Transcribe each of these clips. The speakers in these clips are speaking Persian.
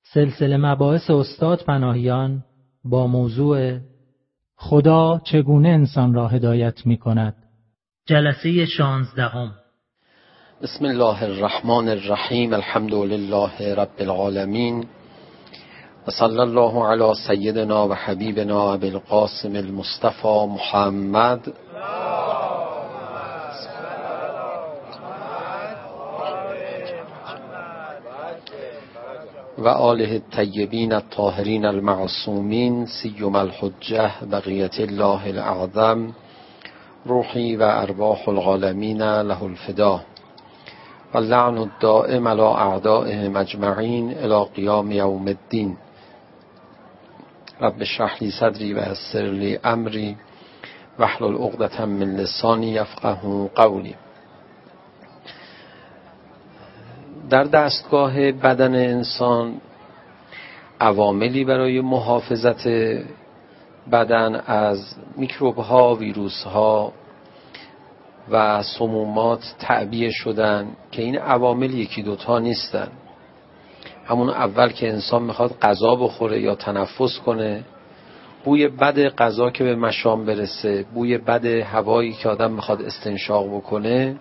سلسله مباحث استاد پناهیان با موضوع خدا چگونه انسان را هدایت می کند. جلسه 16. بسم الله الرحمن الرحیم. الحمد لله رب العالمین و صلی الله علی سیدنا و حبیبنا ابی القاسم المصطفى محمد و آله الطیبین الطاهرین المعصومین سیما الحجه بقیت الله الاعظم روحی و ارواح العالمین له الفدا و اللعن الدائم علی اعدائهم اجمعین الی قیام یوم الدین. رب اشرح لی صدری و یسر لی امری واحلل عقدة من لسانی یفقهوا قولی. در دستگاه بدن انسان عواملی برای محافظت بدن از میکروب‌ها، ویروس‌ها و سمومات تعبیه شدن که این عوامل یکی دوتا نیستن. همون اول که انسان میخواد غذا بخوره یا تنفس کنه، بوی بد غذا که به مشام برسه، بوی بد هوایی که آدم میخواد استنشاق بکنه،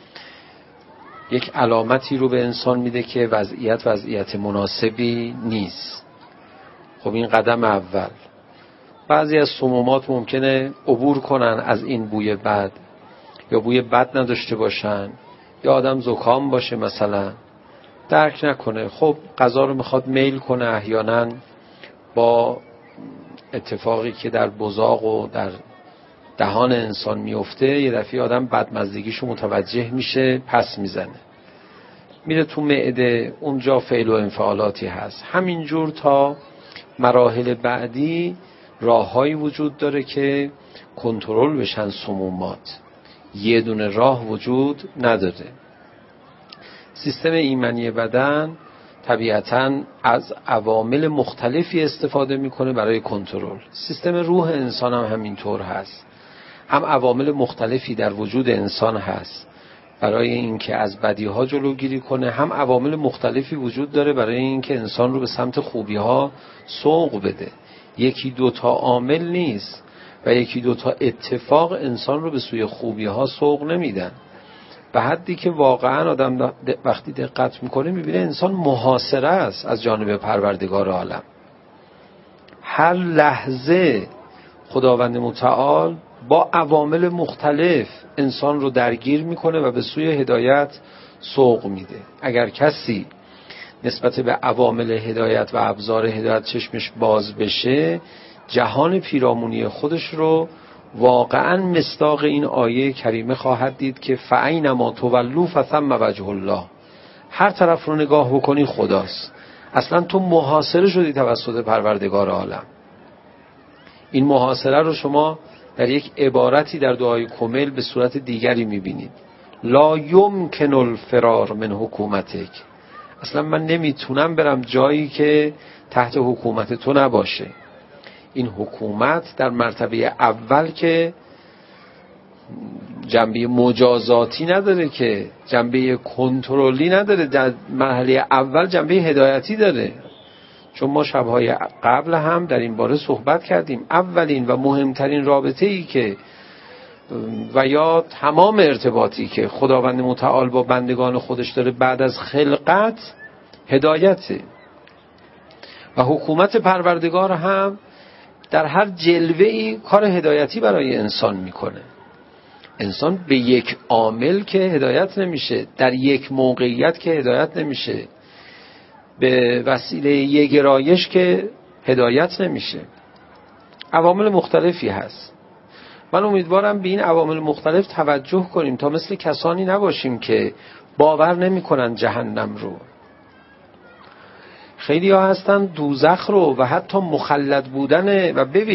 یک علامتی رو به انسان میده که وضعیت مناسبی نیست. خب این قدم اول. بعضی از سمومات ممکنه عبور کنن از این بوی بد، یا بوی بد نداشته باشن، یا آدم زکام باشه مثلا درک نکنه. خب غذا رو میخواد میل کنه، احیانا با اتفاقی که در بزاق و در دهان انسان میفته یه دفعه آدم بدمزدگیشو متوجه میشه، پس میزنه، میره تو معده، اونجا فعل و انفعالاتی هست. همینجور تا مراحل بعدی راههایی وجود داره که کنترل بشن سمومات. یه دونه راه وجود نداره. سیستم ایمنی بدن طبیعتاً از عوامل مختلفی استفاده میکنه برای کنترل. سیستم روح انسان هم همینطور هست. هم عوامل مختلفی در وجود انسان هست برای اینکه از بدیها جلوگیری کنه، هم عوامل مختلفی وجود داره برای اینکه انسان رو به سمت خوبیها سوق بده. یکی دوتا عامل نیست و یکی دوتا اتفاق انسان رو به سوی خوبیها سوق نمیدن. به حدی که واقعا آدم وقتی دقت میکنه میبینه انسان محاصره است از جانب پروردگار عالم. هر لحظه خداوند متعال با عوامل مختلف انسان رو درگیر میکنه و به سوی هدایت سوق میده. اگر کسی نسبت به عوامل هدایت و ابزار هدایت چشمش باز بشه، جهان پیرامونی خودش رو واقعا مصداق این آیه کریمه خواهد دید که فأینما تولوا فثم وجه الله. هر طرف رو نگاه بکنی خداست. اصلا تو محاصره شدی توسط پروردگار عالم. این محاصره رو شما در یک عبارتی در دعای کمیل به صورت دیگری میبینید. لا یمکن الفرار من حکومتک. اصلا من نمیتونم برم جایی که تحت حکومت تو نباشه. این حکومت در مرتبه اول که جنبه مجازاتی نداره، که جنبه کنترلی نداره. در مرحله اول جنبه هدایتی داره. چون ما شبهای قبل هم در این باره صحبت کردیم. اولین و مهمترین رابطه‌ای که و یا تمام ارتباطی که خداوند متعال با بندگان خودش داره بعد از خلقت هدایته. و حکومت پروردگار هم در هر جلوه‌ای کار هدایتی برای انسان میکنه. انسان به یک عامل که هدایت نمیشه، در یک موقعیت که هدایت نمیشه، به وسیله یک گرایش که هدایت نمیشه. عوامل مختلفی هست. من امیدوارم به این عوامل مختلف توجه کنیم تا مثل کسانی نباشیم که باور نمی کنن جهنم رو. خیلی ها هستن دوزخ رو و حتی مخلد بودن و به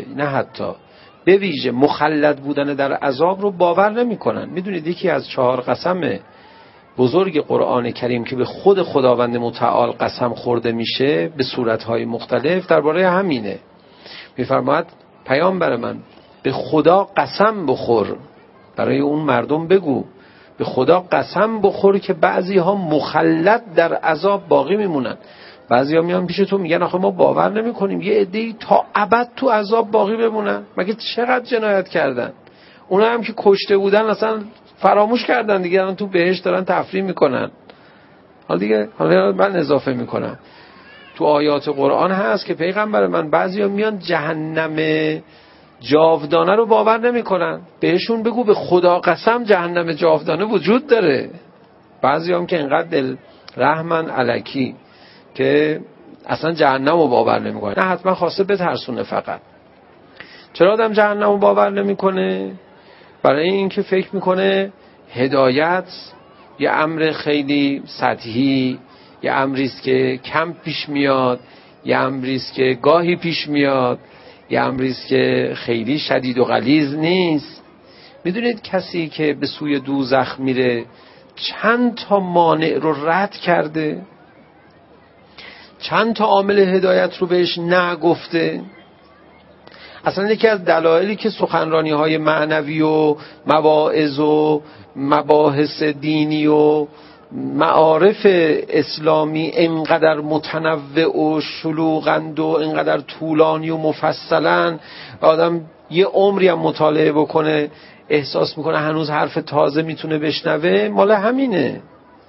ویژه مخلد بودن در عذاب رو باور نمی کنن. میدونید یکی از 4 قسم بزرگ قرآن کریم که به خود خداوند متعال قسم خورده میشه به صورتهای مختلف درباره همینه. میفرماید پیامبر من به خدا قسم بخور، برای اون مردم بگو به خدا قسم بخور که بعضی ها مخلد در عذاب باقی میمونن. بعضیا میان پیش تو میگن آخه ما باور نمی‌کنیم یه عده‌ای تا ابد تو عذاب باقی بمونن. مگه چقدر جنایت کردن؟ اونا هم که کشته بودن اصلا فراموش کردن دیگه، الان تو بهشت دارن تفریح میکنن. حالا من اضافه میکنم تو آیات قرآن هست که پیغمبر من بعضیا میان جهنم جاودانه رو باور نمیکنن. بهشون بگو به خدا قسم جهنم جاودانه وجود داره. بعضی هم که اینقدر دل رحمن الکی که اصلا جهنم رو باور نمیکنه. نه حتما خواسته بترسونه. فقط چرا آدم جهنم رو باور نمیکنه؟ برای اینکه فکر میکنه هدایت یه امر خیلی سطحی، یه امریست که کم پیش میاد، یه امریست که گاهی پیش میاد، یه امریست که خیلی شدید و غلیظ نیست. میدونید کسی که به سوی دوزخ میره چند تا مانع رو رد کرده، چند تا عامل هدایت رو بهش نگفته. اصلا یکی از دلایلی که سخنرانی های معنوی و مواعظ و مباحث دینی و معارف اسلامی اینقدر متنوع و شلوغند و اینقدر طولانی و مفصلن، آدم یه عمری هم مطالعه بکنه احساس میکنه هنوز حرف تازه میتونه بشنوه، مال همینه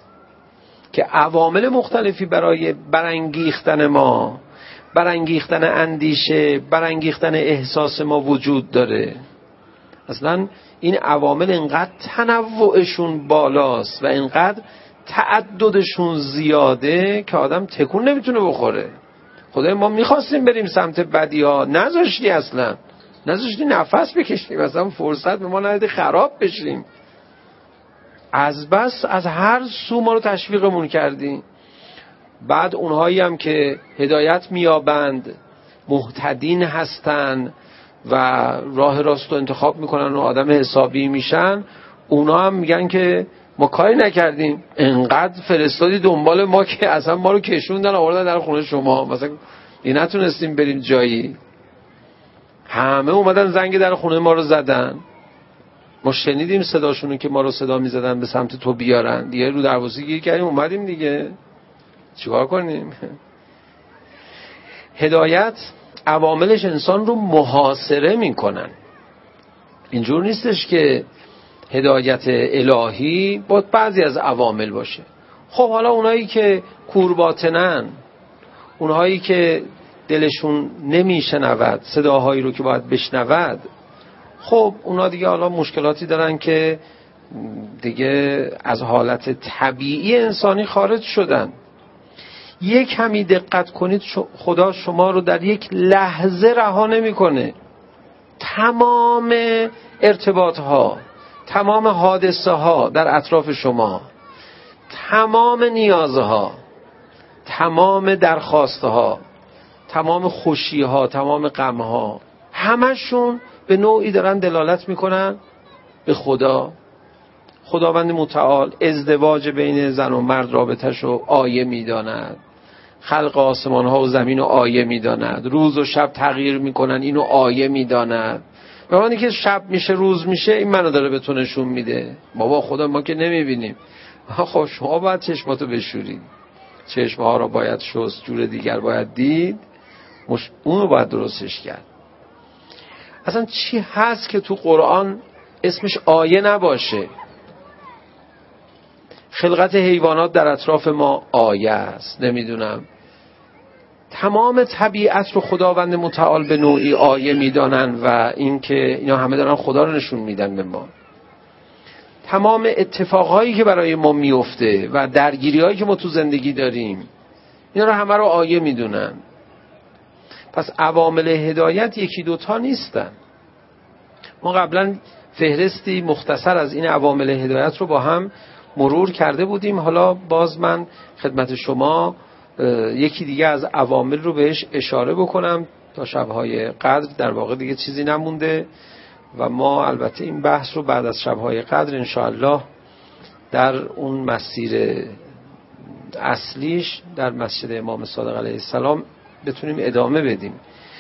که عوامل مختلفی برای برانگیختن ما، برانگیختن اندیشه، برانگیختن احساس ما وجود داره. اصلا این عوامل اینقدر تنوعشون بالاست و اینقدر تعددشون زیاده که آدم تکون نمیتونه بخوره. خدای ما میخواستیم بریم سمت بدی ها، نذاشتی، اصلا نذاشتی نفس بکشیم، اصلا فرصت به ما ندادی خراب بشیم. از بس از هر سو ما رو تشویقمون کردی. بعد اونهایی هم که هدایت میابند، مهتدین هستن و راه راست رو انتخاب میکنن و آدم حسابی میشن، اونا هم میگن که ما کاری نکردیم، انقدر فرستادی دنبال ما که اصلا ما رو کشوندن آوردن در خونه شما، مثلا نتونستیم بریم جایی. همه اومدن زنگ در خونه ما رو زدن، ما شنیدیم صداشونو که ما رو صدا میزدن به سمت تو بیارن دیگه، رو دروازه گیر کردیم اومدیم دیگه، چیکار کنیم؟ هدایت عواملش انسان رو محاصره میکنن. اینجور نیستش که هدایت الهی با بعضی از عوامل باشه. خب حالا اونایی که کورباطنن، اونهایی که دلشون نمیشنود صداهایی رو که باید بشنود، خب اونا دیگه حالا مشکلاتی دارن که دیگه از حالت طبیعی انسانی خارج شدن. یک کمی دقت کنید، خدا شما رو در یک لحظه رها نمی‌کنه. تمام ارتباطها، تمام حادثه ها در اطراف شما، تمام نیازها، تمام درخواستها، تمام خوشیها، تمام غمها، همشون به نوعی دارن دلالت میکنن به خدا. خداوند متعال ازدواج بین زن و مرد رابطه‌شو آیه میداند، خلق آسمان ها و زمین رو آیه میداند، روز و شب تغییر میکنن اینو آیه میداند. به معنی که شب میشه روز میشه، این منو داره به تو نشون میده. بابا خدا ما که نمیبینیم. خب شما باید چشماتو بشورید، چشمها رو باید شست، جور دیگر باید دید، اونو باید درستش کرد. اصلا چی هست که تو قرآن اسمش آیه نباشه؟ خلقت حیوانات در اطراف ما آیه است، نمیدونم تمام طبیعت رو خداوند متعال به نوعی آیه میدانن و این که اینا همه دارن خدا رو نشون میدن به ما. تمام اتفاقهایی که برای ما میفته و درگیری‌هایی که ما تو زندگی داریم، اینا رو همه رو آیه میدونن. پس عوامل هدایت یکی دوتا نیستن. ما قبلا فهرستی مختصر از این عوامل هدایت رو با هم مرور کرده بودیم. حالا باز من خدمت شما یکی دیگه از عوامل رو بهش اشاره بکنم تا شب‌های قدر در واقع دیگه چیزی نمونده و ما البته این بحث رو بعد از شب‌های قدر انشاءالله در اون مسیر اصلیش در مسجد امام صادق علیه السلام بتونیم ادامه بدیم.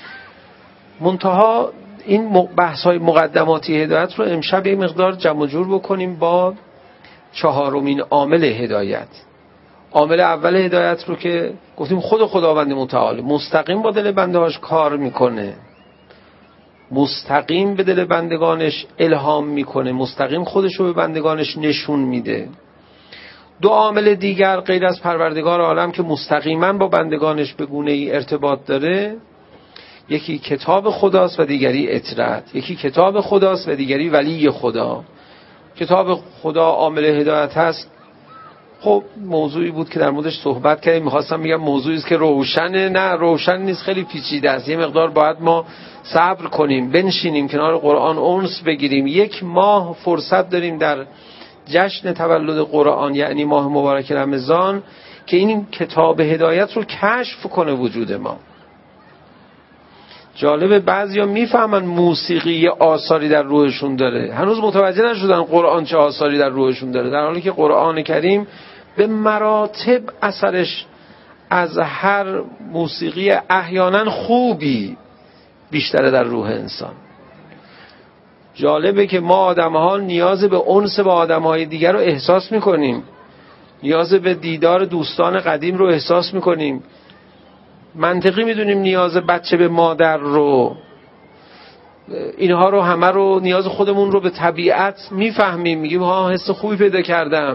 منتها این بحث‌های مقدماتی هدایت رو امشب یه مقدار جمع و جور بکنیم با چهارمین عامل هدایت. عامل اول هدایت رو که گفتیم خود خداوند متعال مستقیم با دل بندهاش کار میکنه، مستقیم به دل بندگانش الهام میکنه، مستقیم خودش رو به بندگانش نشون میده. دو عامل دیگر غیر از پروردگار عالم که مستقیما با بندگانش به گونه‌ای ارتباط داره، یکی کتاب خداست و دیگری اطرت. یکی کتاب خداست و دیگری ولی خدا. کتاب خدا عامل هدایت هست. خب موضوعی بود که در موردش صحبت کردیم، میخواستم بگم موضوعی است که روشنه، نه روشن نیست، خیلی پیچیده است. یه مقدار باید ما صبر کنیم، بنشینیم کنار قرآن انس بگیریم. 1 ماه فرصت داریم در جشن تولد قرآن، یعنی ماه مبارک رمضان، که این کتاب هدایت رو کشف کنه وجود ما. جالبه بعضیا میفهمن موسیقی آثاری در روحشون داره، هنوز متوجه نشدن قرآن چه آثاری در روحشون داره، در حالی که قرآن کریم به مراتب اثرش از هر موسیقی احیانا خوبی بیشتره در روح انسان. جالبه که ما آدم‌ها نیاز به انس با آدم‌های دیگر رو احساس می‌کنیم، نیاز به دیدار دوستان قدیم رو احساس می‌کنیم، منطقی می‌دونیم نیاز بچه به مادر رو، اینها رو همه رو، نیاز خودمون رو به طبیعت می‌فهمیم، میگیم ها حس خوبی پیدا کردم.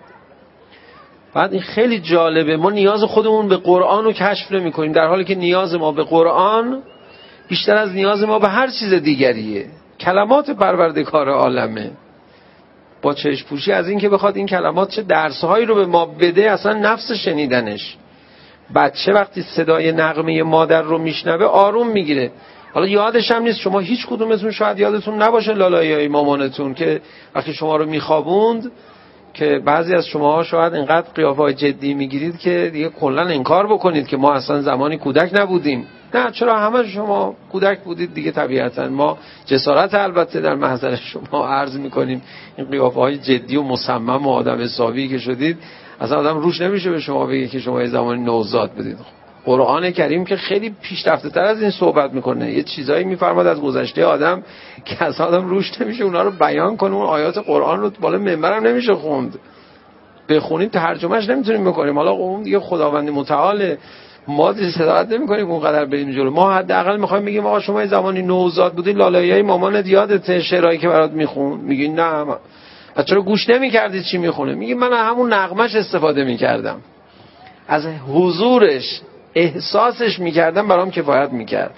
بعد این خیلی جالبه، ما نیاز خودمون به قرآن رو کشف نمی‌کنیم، در حالی که نیاز ما به قرآن بیشتر از نیاز ما به هر چیز دیگریه. کلمات پروردگار عالمه، با چشم پوشی از این که بخواد این کلمات چه درس‌هایی رو به ما بده، اصلا نفس شنیدنش. بچه وقتی صدای نغمه مادر رو میشنوه آروم میگیره. حالا یادش هم نیست، شما هیچ کدومتون شاید یادتون نباشه لالایی‌های مامانتون که وقتی شما رو میخوابوند، که بعضی از شماها شاید اینقدر قیافه‌های جدی میگیرید که دیگه کلا انکار بکنید که ما اصلا زمانی کودک نبودیم. نه، چرا همه شما کودک بودید دیگه، طبیعتا ما جسارت البته در محضر شما عرض میکنیم این قیافه‌های جدی و مصمم و آدم حسابی که شدید اصلا آدم روش نمیشه به شما بگه که شما یه زمانی نوزاد بودید. قرآن کریم که خیلی پیشرفته تر از این صحبت میکنه، یه چیزایی میفرماد از گذشته آدم که اصلا آدم روش نمیشه اونا رو بیان کنه. اون آیات قرآن رو بالا منبرم نمیشه خوند، بخونیم ترجمهش نمیتونیم بکنیم. حالا اون دیگه خداوند متعال، ما صداقت نمی‌کنیم اونقدر بریم جلو. ما حداقل می‌خوایم بگیم آقا شما یه زمانی نوزاد بودی، لالایی‌های مامانت یادته، شعرایی که برات میخون؟ میگی نه. چرا گوش نمی‌کردی چی میخونه؟ میگی من همون نغمش استفاده می‌کردم، از حضورش احساسش می‌کردم، برام کفایت می‌کرد.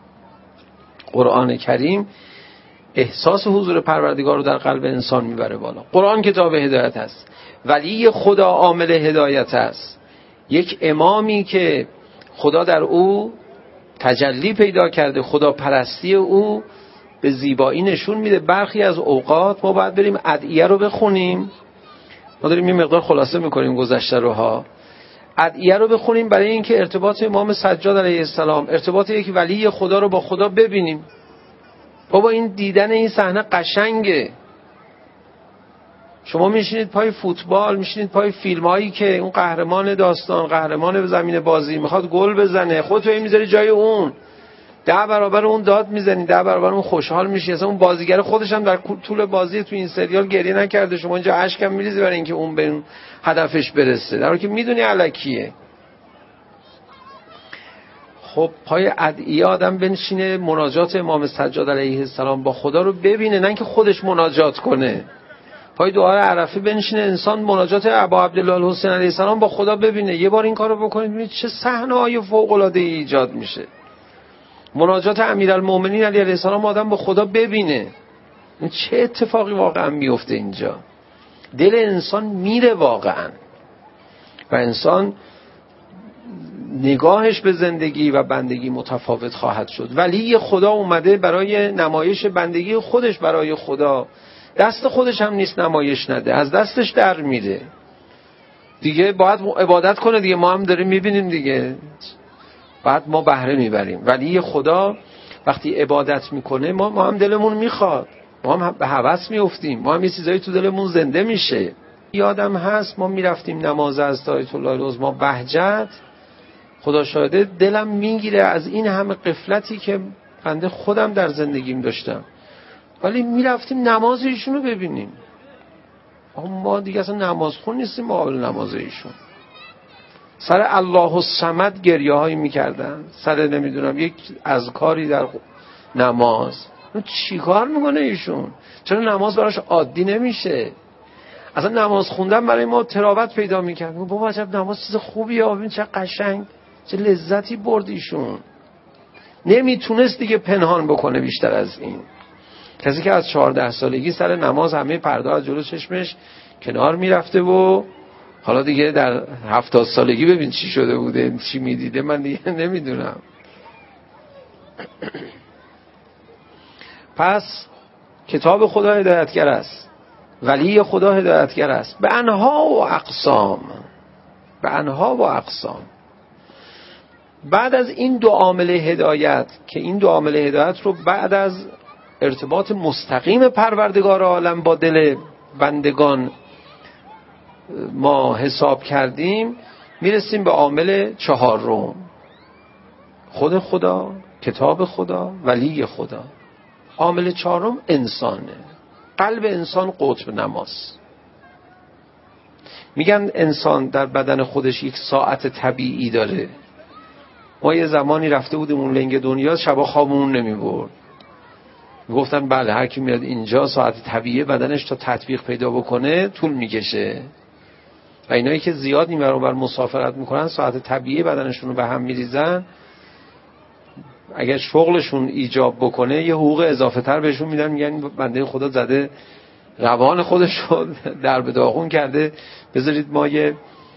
قرآن کریم احساس حضور پروردگار رو در قلب انسان میبره بالا. قرآن کتاب هدایت است، ولی خدا عامل هدایت است. یک امامی که خدا در او تجلی پیدا کرده، خدا پرستی او به زیبایی نشون میده. برخی از اوقات ما باید بریم ادعیه رو بخونیم، ما داریم یه مقدار خلاصه میکنیم گذشته رو ها، ادعیه رو بخونیم برای اینکه ارتباط امام سجاد علیه السلام، ارتباط یک ولی خدا رو با خدا ببینیم. بابا این دیدن این صحنه قشنگه. شما میشینید پای فوتبال، میشینید پای فیلمایی که اون قهرمان داستان، قهرمان زمین بازی میخواد گل بزنه، خودت رو میذاری جای اون، 10 برابر اون داد میزنی، 10 برابر اون خوشحال میشی. اصلا اون بازیگر خودش هم در طول بازی تو این سریال گریه نکرده، شما اینجا اشکم میریزی برای اینکه اون به هدفش برسه، در حالی که میدونی الکیه. خب پای ادعیه آدم بنشینه، مناجات امام سجاد علیه السلام با خدا رو ببینه، نه اینکه خودش مناجات کنه. پای دعای عرفه بنشینه انسان مناجات ابا عبدالله الحسین علیه السلام با خدا ببینه. یه بار این کارو بکنید ببینید چه صحنه‌های فوق‌العاده ایجاد میشه. مناجات امیرالمومنین علیه السلام آدم با خدا ببینه، چه اتفاقی واقعا میفته اینجا. دل انسان میره واقعا و انسان نگاهش به زندگی و بندگی متفاوت خواهد شد. ولی خدا اومده برای نمایش بندگی خودش برای خدا، دست خودش هم نیست نمایش نده، از دستش در میره دیگه. باید عبادت کنه دیگه، ما هم داریم میبینیم دیگه، بعد ما بهره میبریم. ولی خدا وقتی عبادت میکنه ما هم دلمون میخواد، ما هم به هوس میافتیم، ما هم یه چیزایی تو دلمون زنده میشه. یادم هست ما میرفتیم نماز از آیت الله العظمی بهجت، خدا شاهده دلم میگیره از این همه غفلتی که بنده خودم در زندگیم داشتم، ولی میرفتیم نماز ایشون رو ببینیم. ما دیگه اصلا نماز خون نیستیم مقابل نماز ایشون. سر الله الصمد گریه هایی میکردن، سر نمیدونم یک اذکاری در نماز. چی کار میکنه ایشون؟ چرا نماز براش عادی نمیشه؟ اصلا نماز خوندن برای ما تراوت پیدا میکرد. بابا عجب نماز چیز خوبیه، ببین چه قشنگ، چه لذتی برد ایشون. نمیتونست دیگه پنهان بکنه بیشتر از این. کسی که از 14 سالگی سر نماز همه پرده از جلو چشمش کنار میرفته و حالا دیگه در 70 سالگی ببین چی شده بوده، چی میدیده، من دیگه نمیدونم. پس کتاب خدا هدایتگر است، ولی خدا هدایتگر است به انها و اقسام، به انها و اقسام. بعد از این دو عامل هدایت، که این دو عامل هدایت رو بعد از ارتباط مستقیم پروردگار عالم با دل بندگان ما حساب کردیم، میرسیم به عامل چهارم، خود خدا، کتاب خدا، ولی خدا. عامل چهارم انسانه. قلب انسان قطب نماست. میگن انسان در بدن خودش یک ساعت طبیعی داره. ما یه زمانی رفته بودیم اون لنگ دنیا، شبا خوابمون نمیبرد. گفتن بله هر کی میاد اینجا ساعت طبیعی بدنش تا تطبیق پیدا بکنه طول میکشه، و اینایی که زیاد این ور اون ور مسافرت میکنن ساعت طبیعی بدنشون رو به هم میریزن، اگر شغلشون ایجاب بکنه یه حقوق اضافه تر بهشون میدن، میگن بنده خدا زده روان خودش رو در به داغون کرده، بذارید ما یه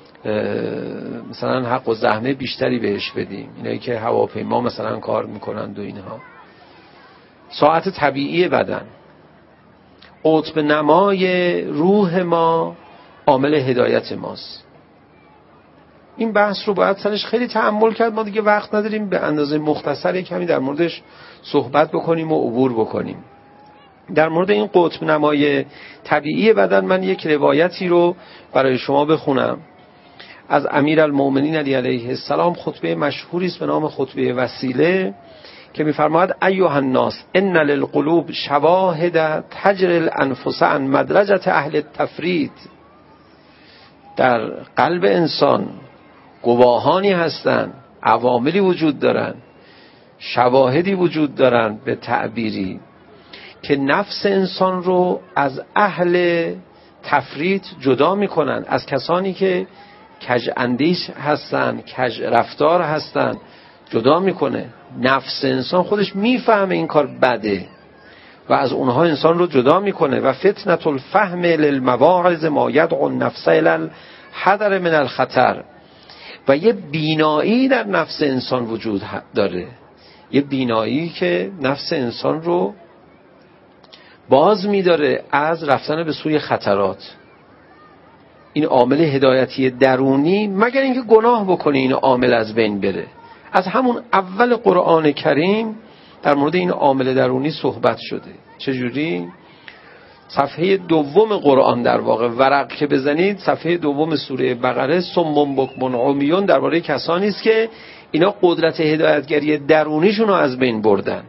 مثلا حق و زحمه بیشتری بهش بدیم. اینایی که هواپیما مثلا کار میکنن و اینها. ساعت طبیعی بدن، قطب نمای روح ما، عامل هدایت ماست. این بحث رو باید سرش خیلی تأمل کرد. ما دیگه وقت نداریم، به اندازه مختصری کمی در موردش صحبت بکنیم و عبور بکنیم. در مورد این قطب نمای طبیعی بدن من یک روایتی رو برای شما بخونم از امیرالمؤمنین علی علیه السلام. خطبه مشهوری است به نام خطبه وسیله که می‌فرماید ایها الناس ان للقلوب شواهد تجری الانفس عن مدرجه اهل التفرید. در قلب انسان گواهانی هستند، عواملی وجود دارن، شواهدی وجود دارن به تعبیری که نفس انسان رو از اهل تفرید جدا میکنن، از کسانی که کج اندیش هستن، کج رفتار هستن جدا میکنه. نفس انسان خودش میفهمه این کار بده و از اونها انسان رو جدا میکنه. و فتنة الفهم للمواعظ ما یدعو النفس الی الحذر من الخطر. و یه بینایی در نفس انسان وجود داره، یه بینایی که نفس انسان رو باز میداره از رفتن به سوی خطرات. این عامل هدایتی درونی، مگر اینکه گناه بکنه این عامل از بین بره. از همون اول قرآن کریم در مورد این عامل درونی صحبت شده. چجوری؟ صفحه دوم قرآن، در واقع ورق که بزنید صفحه دوم سوره بقره، صم بکم عمیون، درباره کسانی است که اینا قدرت هدایتگری درونیشون رو از بین بردن.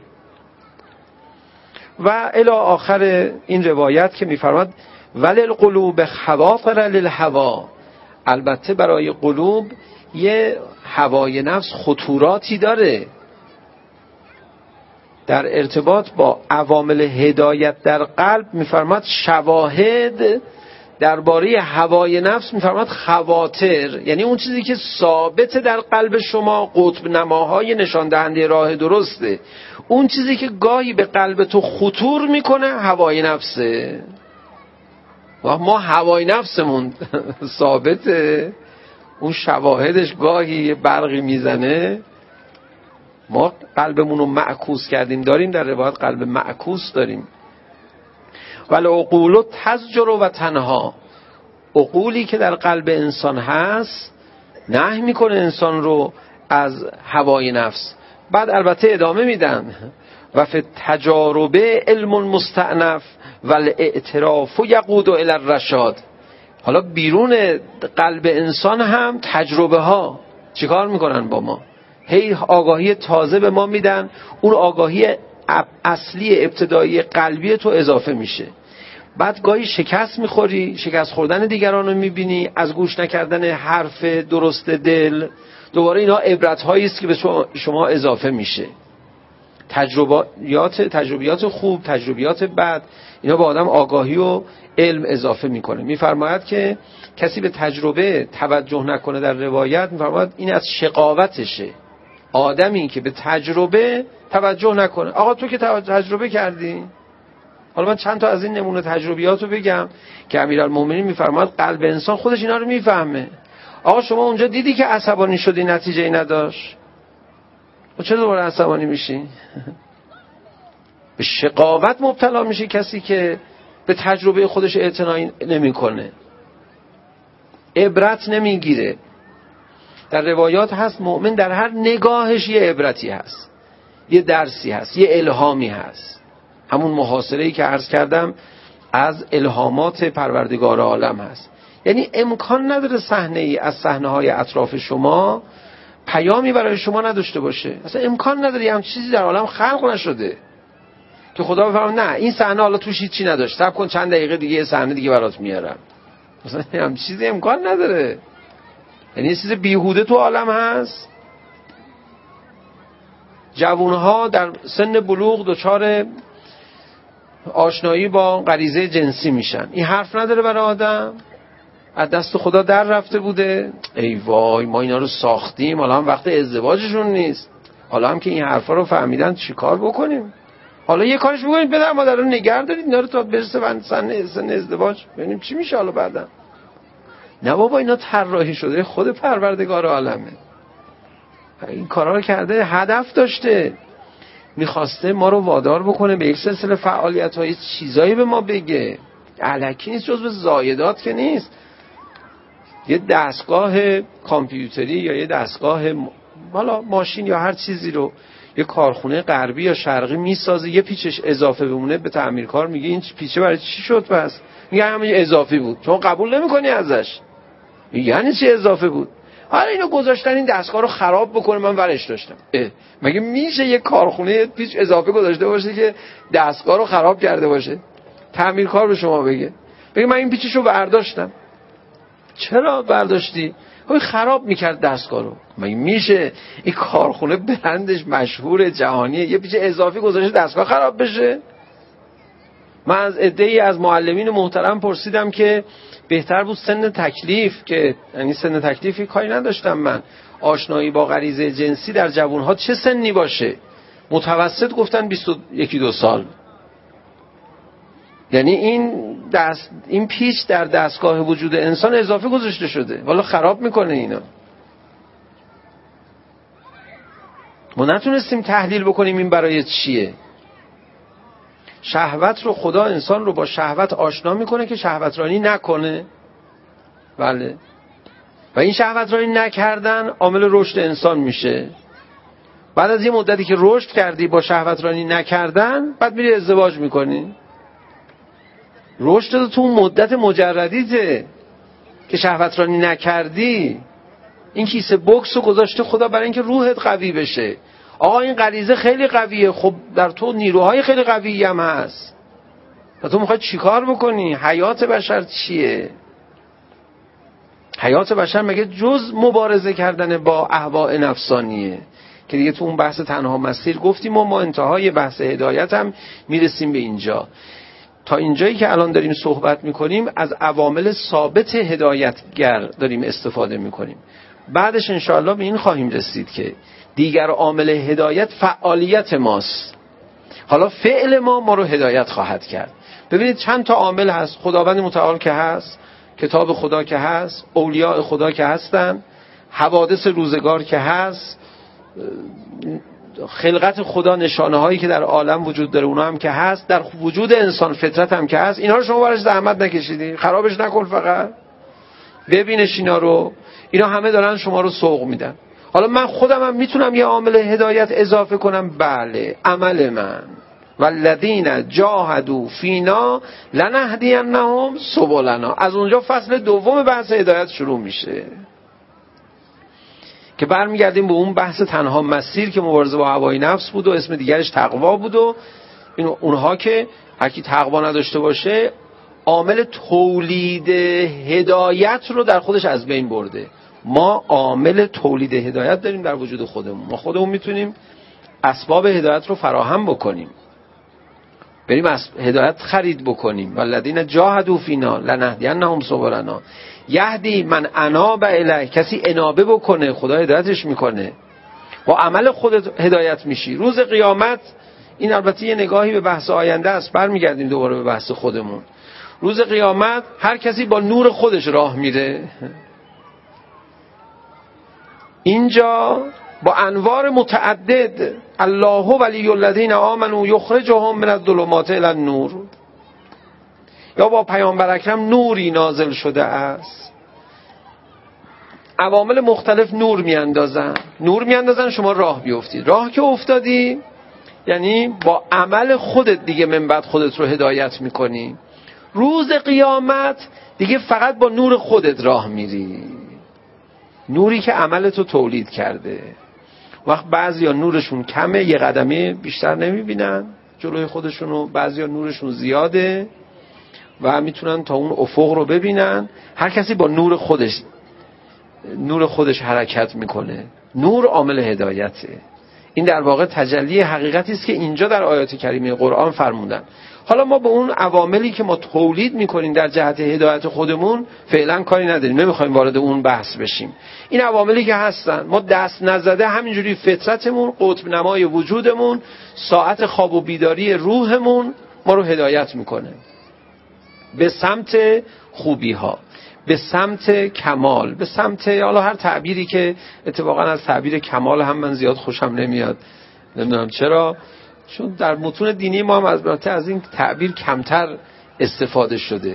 و الی آخر این روایت که میفرماد ولی القلوب خواطر للهوا. البته برای قلوب یه هوای نفس خطوراتی داره. در ارتباط با عوامل هدایت در قلب میفرماد شواهد درباره هوای نفس، میفرماد خواطر، یعنی اون چیزی که ثابت در قلب شما، قطب نماهای نشان دهنده راه درسته. اون چیزی که گاهی به قلب تو خطور میکنه هوای نفسه. ما هوای نفسمون ثابته، اون شواهدش گاهی برقی میزنه، ما قلبمون رو معکوس کردیم. داریم در روایت قلب معکوس داریم. ولی عقول تزجر و تنها، عقولی که در قلب انسان هست نهی میکنه انسان رو از هوای نفس. بعد البته ادامه میدن و فی تجاربه علم مستعنف و الاعتراف یقود الی الرشاد. حالا بیرون قلب انسان هم تجربه ها چیکار میکنن با ما؟ هی آگاهی تازه به ما میدن، اون آگاهی اصلی ابتدایی قلبی تو اضافه میشه. بعد گاهی شکست میخوری، شکست خوردن دیگران رو میبینی، از گوش نکردن حرف درست دل. دوباره اینا عبرت‌هایی است که به شما اضافه میشه. تجربیات خوب، تجربیات بد، اینا به آدم آگاهی و علم اضافه میکنه. میفرماید که کسی به تجربه توجه نکنه در روایت، میفرماید این از شقاوتشه. آدمی که به تجربه توجه نکنه. آقا تو که تجربه کردی، حالا من چند تا از این نمونه تجربیاتو بگم که امیرالمومنین میفرماید قلب انسان خودش اینا رو میفهمه. آقا شما اونجا دیدی که عصبانی شدی نتیجه ای نداشت، و چرا دوباره عصبانی میشی؟ به شقاوت مبتلا میشه کسی که به تجربه خودش اعتنا نمیکنه، عبرت نمیگیره. در روایات هست مؤمن در هر نگاهش یه عبرتی هست، یه درسی هست، یه الهامی هست. همون محاصره‌ای که عرض کردم از الهامات پروردگار عالم هست. یعنی امکان نداره صحنه‌ای از صحنه‌های اطراف شما پیامی برای شما نداشته باشه. اصلا امکان نداره هم چیزی در عالم خلق نشده که خدا بفرماید نه این صحنه حالا توش هیچی نداشت، صبر کن چند دقیقه دیگه یه صحنه دیگه برات میارم. اصلا هم چیزی امکان نداره. یعنی یه چیز بیهوده تو عالم هست. جوانها در سن بلوغ دچار آشنایی با غریزه جنسی میشن. این حرف نداره برای آدم، از دست خدا در رفته بوده. ای وای ما اینا رو ساختیم، حالا هم وقت ازدواجشون نیست. حالا هم که این حرفا رو فهمیدن چیکار بکنیم؟ حالا یه کارش بکنیم پدر مادر رو نگه دارید اینا رو تا برسه سن ازدواج ببینیم چی میشه حالا بعدا. نه بابا اینا طراحی شده خود پروردگار عالمه. این کارا رو کرده، هدف داشته، میخواسته ما رو وادار بکنه به یک سلسله فعالیت‌های چیزایی به ما بگه. الکی نیست، جزو زایدات که نیست. یه دستگاه کامپیوتری یا یه دستگاه حالا ماشین یا هر چیزی رو یه کارخونه غربی یا شرقی میسازه، یه پیچش اضافه بمونه، به تعمیرکار میگه این پیچه برای چی شد؟ پس میگه همین اضافی بود، شما قبول نمی‌کنی ازش. یعنی چی اضافه بود؟ حالا اینو گذاشتن این دستگاه رو خراب بکنه، من ورش داشتم. مگه میشه یه کارخونه پیچ اضافه گذاشته باشه که دستگاه رو خراب کرده باشه؟ تعمیرکار به شما بگه من این پیچشو برداشتم. چرا برداشتی؟ خراب میکرد دستگاه رو. مگه میشه این کارخونه برندش مشهور جهانیه یه پیچ اضافی گذاشته دستگاه خراب بشه؟ من از عده‌ای از معلمین محترم پرسیدم که بهتر بود سن تکلیف، که یعنی سن تکلیفی کاری نداشتم من، آشنایی با غریزه جنسی در جوانها چه سنی باشه؟ متوسط گفتن 21-22 سال. یعنی این پیچ در دستگاه وجود انسان اضافه گذاشته شده، والا خراب میکنه اینا. ما نتونستیم تحلیل بکنیم این برای چیه. شهوت رو خدا انسان رو با شهوت آشنا میکنه که شهوت رانی نکنه. بله. و این شهوت رانی نکردن عامل رشد انسان میشه. بعد از یه مدتی که رشد کردی با شهوت رانی نکردن، بعد میری ازدواج میکنی. رشد تو مدت مجردیته که شهوت رانی نکردی. این کیسه بوکس رو گذاشته خدا برای اینکه روحت قوی بشه. آقا این غریزه خیلی قویه، خب در تو نیروهای خیلی قویی هم هست و تو میخوای چیکار بکنی؟ حیات بشر چیه؟ حیات بشر مگه جز مبارزه کردن با اهواء نفسانیه که دیگه تو اون بحث تنها مسیر گفتیم و ما انتهای بحث هدایت هم میرسیم به اینجا. تا اینجایی که الان داریم صحبت میکنیم از عوامل ثابت هدایتگر داریم استفاده میکنیم. بعدش انشاءالله به این خواهیم رسید که دیگر عامل هدایت فعالیت ماست. حالا فعل ما رو هدایت خواهد کرد. ببینید چند تا عامل هست. خداوند متعال که هست، کتاب خدا که هست، اولیاء خدا که هستن، حوادث روزگار که هست، خلقت خدا، نشانه هایی که در عالم وجود داره اونا هم که هست، در وجود انسان فطرت هم که هست. اینا رو شما براش زحمت نکشیدی، خرابش نکن، فقط ببینش اینا رو. اینا همه دارن شما رو سوق میدن. حالا من خودم هم میتونم یه عامل هدایت اضافه کنم. بله، عمل من والذین جاهدوا فینا لنهدینهم سبلنا. از اونجا فصل دوم بحث هدایت شروع میشه که برمیگردیم به اون بحث تنها مسیر که مبارزه با هوای نفس بود و اسم دیگرش تقوا بود و اونها که هر کی تقوا نداشته باشه عامل تولید هدایت رو در خودش از بین برده. ما عامل تولید هدایت داریم در وجود خودمون. ما خودمون میتونیم اسباب هدایت رو فراهم بکنیم، بریم هدایت خرید بکنیم. والذین جاهدوا فینا لنهدینهم سبلنا. یهدی من اناب الیه، کسی انابه بکنه خدا هدایتش میکنه. با عمل خودت هدایت میشی. روز قیامت، این البته یه نگاهی به بحث آینده است، برمیگردیم دوباره به بحث خودمون. روز قیامت هر کسی با نور خودش راه میره. اینجا با انوار متعدد، الله ولی الذین آمنوا یخرجهم من الظلمات الی النور، یا با پیامبر اکرم نوری نازل شده است. عوامل مختلف نور میاندازن شما راه بیفتید. راه که افتادی یعنی با عمل خودت دیگه من بعد خودت رو هدایت میکنی. روز قیامت دیگه فقط با نور خودت راه میری، نوری که عملتو تولید کرده. وقت بعضیا نورشون کمه، یه قدمه بیشتر نمیبینن جلوی خودشونو، بعضیا نورشون زیاده و میتونن تا اون افق رو ببینن. هر کسی با نور خودش حرکت میکنه. نور عامل هدایته. این در واقع تجلی حقیقتی است که اینجا در آیات کریمه قرآن فرمودن. حالا ما به اون عواملی که ما تولید میکنیم در جهت هدایت خودمون فعلا کاری نداریم، نمیخوایم وارد اون بحث بشیم. این عواملی که هستن، ما دست نزده همینجوری فطرتمون، قطب نمای وجودمون، ساعت خواب و بیداری روحمون ما رو هدایت میکنه به سمت خوبی ها، به سمت کمال، به سمت، حالا هر تعبیری که اتفاقا از تعبیر کمال هم من زیاد خوشم نمیاد، نمیدونم چرا، چون در متون دینی ما هم از این تعبیر کمتر استفاده شده.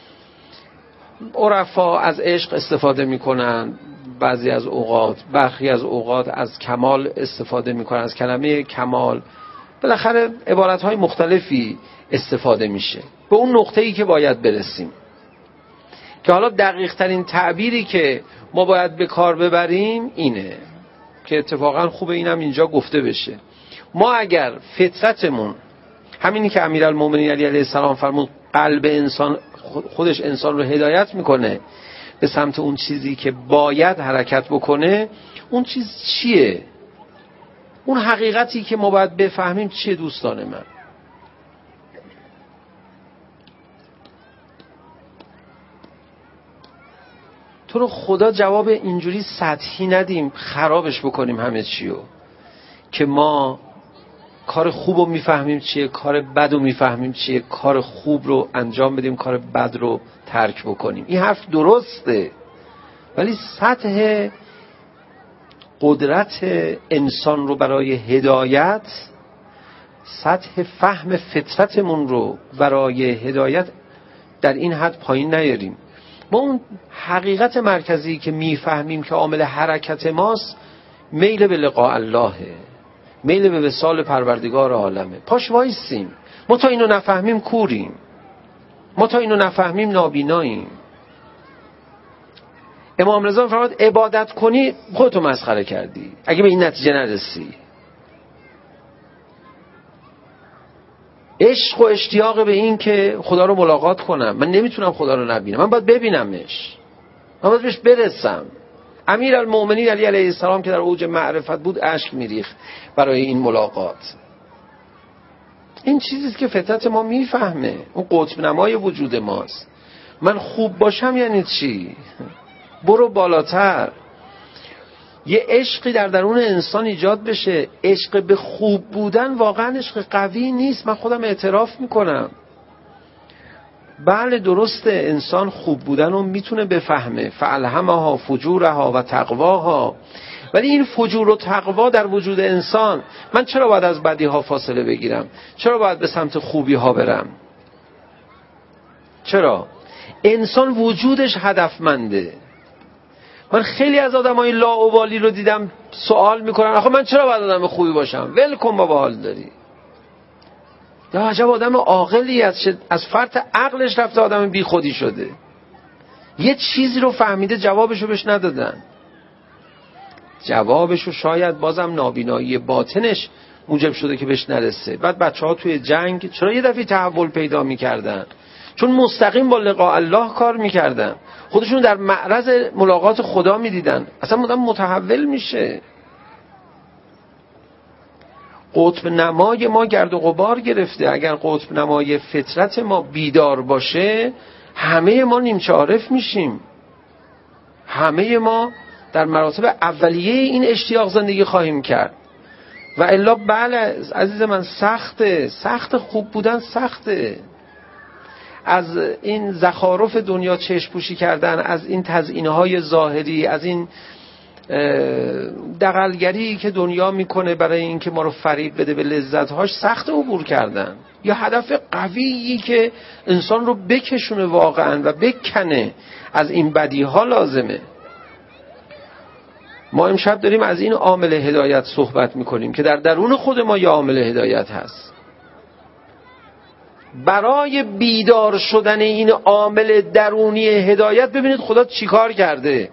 عرفا از عشق استفاده میکنن بعضی از اوقات، برخی از اوقات از کمال استفاده میکنن، از کلمه کمال. بالاخره عبارتهای مختلفی استفاده میشه به اون نقطه‌ای که باید برسیم، که حالا دقیق ترین تعبیری که ما باید به کار ببریم اینه که اتفاقا خوبه اینم اینجا گفته بشه. ما اگر فطرتمون همینی که امیرالمومنین علی علیه السلام فرمود، قلب انسان خودش انسان رو هدایت میکنه به سمت اون چیزی که باید حرکت بکنه، اون چیز چیه؟ اون حقیقتی که ما باید بفهمیم چیه دوستان من؟ تو رو خدا جواب اینجوری سطحی ندیم خرابش بکنیم همه چیو، که ما کار خوب رو میفهمیم چیه، کار بد رو میفهمیم چیه، کار خوب رو انجام بدیم، کار بد رو ترک بکنیم. این حرف درسته، ولی سطح قدرت انسان رو برای هدایت، سطح فهم فطرتمون رو برای هدایت در این حد پایین نیاریم. ما اون حقیقت مرکزی که میفهمیم که عامل حرکت ماست، میل به لقاء اللهه، میل به وصال پروردگار عالمه. پاش وایسیم. ما تا اینو نفهمیم کوریم، ما تا اینو نفهمیم نابیناییم. امام رضا فرمود عبادت کنی خودتو مسخره کردی اگه به این نتیجه نرسی. عشق و اشتیاق به این که خدا رو ملاقات کنم، من نمیتونم خدا رو نبینم، من باید ببینمش، من باید بهش برسم. امیرالمومنین علی علیه السلام که در اوج معرفت بود اشک میریخت برای این ملاقات. این چیزیست که فطرت ما میفهمه، اون قطب نمای وجود ماست. من خوب باشم یعنی چی؟ برو بالاتر. یه عشقی در درون انسان ایجاد بشه. عشق به خوب بودن واقعا عشق قوی نیست، من خودم اعتراف میکنم. بله درسته، انسان خوب بودن رو میتونه بفهمه، فالهمها فجورها و تقواها، ولی این فجور و تقوا در وجود انسان، من چرا باید از بدی ها فاصله بگیرم؟ چرا باید به سمت خوبی ها برم؟ چرا؟ انسان وجودش هدفمنده. من خیلی از آدمای لاابالی رو دیدم سوال میکنن آخه من چرا باید آدم خوبی باشم؟ ول کن بابا، حال داری. یا عجب آدم عاقلی از فرط عقلش رفته آدم بی خودی شده. یه چیزی رو فهمیده جوابشو بهش ندادن. جوابشو شاید بازم نابینایی باطنش موجب شده که بهش نرسه. بعد بچه‌ها توی جنگ چرا یه دفعه تحول پیدا می‌کردن؟ چون مستقیم با لقاء الله کار میکردن، خودشون در معرض ملاقات خدا میدیدن. اصلا مدام متحول میشه. قطب نمای ما گرد و غبار گرفته. اگر قطب نمای فطرت ما بیدار باشه، همه ما نیمچه عارف میشیم. همه ما در مراتب اولیه این اشتیاق زندگی خواهیم کرد. و الا بله عزیز من، سخت خوب بودن سخته. از این زخارف دنیا چشم پوشی کردن، از این تزیین‌های ظاهری، از این دغلگری که دنیا میکنه برای اینکه ما رو فریب بده به لذت‌هاش، سخت عبور کردن. یا هدف قویی که انسان رو بکشونه واقعا و بکنه از این بدیها لازمه. ما امشب داریم از این عامل هدایت صحبت میکنیم که در درون خود ما یه عامل هدایت هست. برای بیدار شدن این عامل درونی هدایت ببینید خدا چیکار کرده.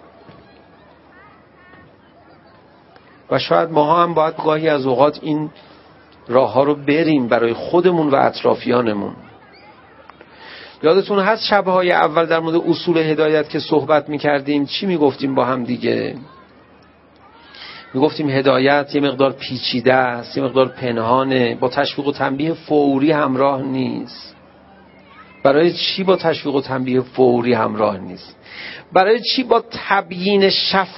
و شاید ما هم باید گاهی از اوقات این راه ها رو بریم برای خودمون و اطرافیانمون. یادتون هست شبهای اول در مورد اصول هدایت که صحبت میکردیم چی میگفتیم با هم دیگه؟ میگفتیم هدایت یه مقدار پیچیده است، یه مقدار پنهانه، با تشویق و تنبیه فوری همراه نیست. برای چی با تشویق و تنبیه فوری همراه نیست؟ برای چی با تبیین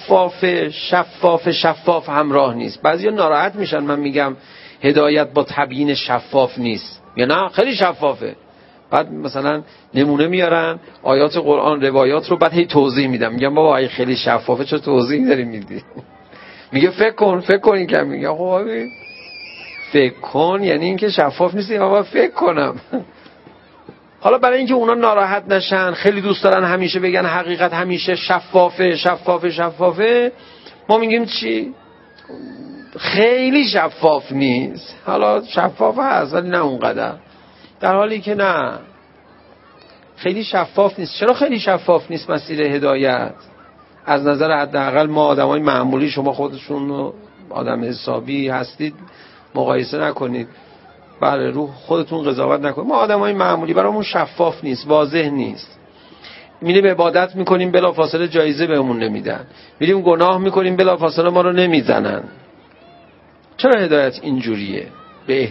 شفاف همراه نیست؟ بعضیا ناراحت میشن من میگم هدایت با تبیین شفاف نیست. یا نه خیلی شفافه. بعد مثلا نمونه میارن آیات قرآن، روایات رو، بعد هی توضیح میدم. میگم بابا ای خیلی شفافه، چه توضیح داری میدی؟ میگه فکر کن این که میگه خب فکر کن یعنی این که شفاف نیست، بابا فکر کنم. حالا برای اینکه اونا ناراحت نشن، خیلی دوست دارن همیشه بگن حقیقت همیشه شفافه، ما میگیم چی؟ خیلی شفاف نیست. حالا شفاف هست ولی نه اونقدر. در حالی که نه، خیلی شفاف نیست. چرا خیلی شفاف نیست مسیر هدایت؟ از نظر حداقل ما آدمای معمولی، شما خودتون آدم حسابی هستید، مقایسه نکنید. بله رو خودتون قضاوت نکنید. ما آدمای معمولی برامون شفاف نیست، واضح نیست. میریم عبادت میکنیم بلافاصله جایزه بهمون نمیدن. میریم گناه میکنیم بلافاصله ما رو نمیزنن. چرا هدایت اینجوریه؟ به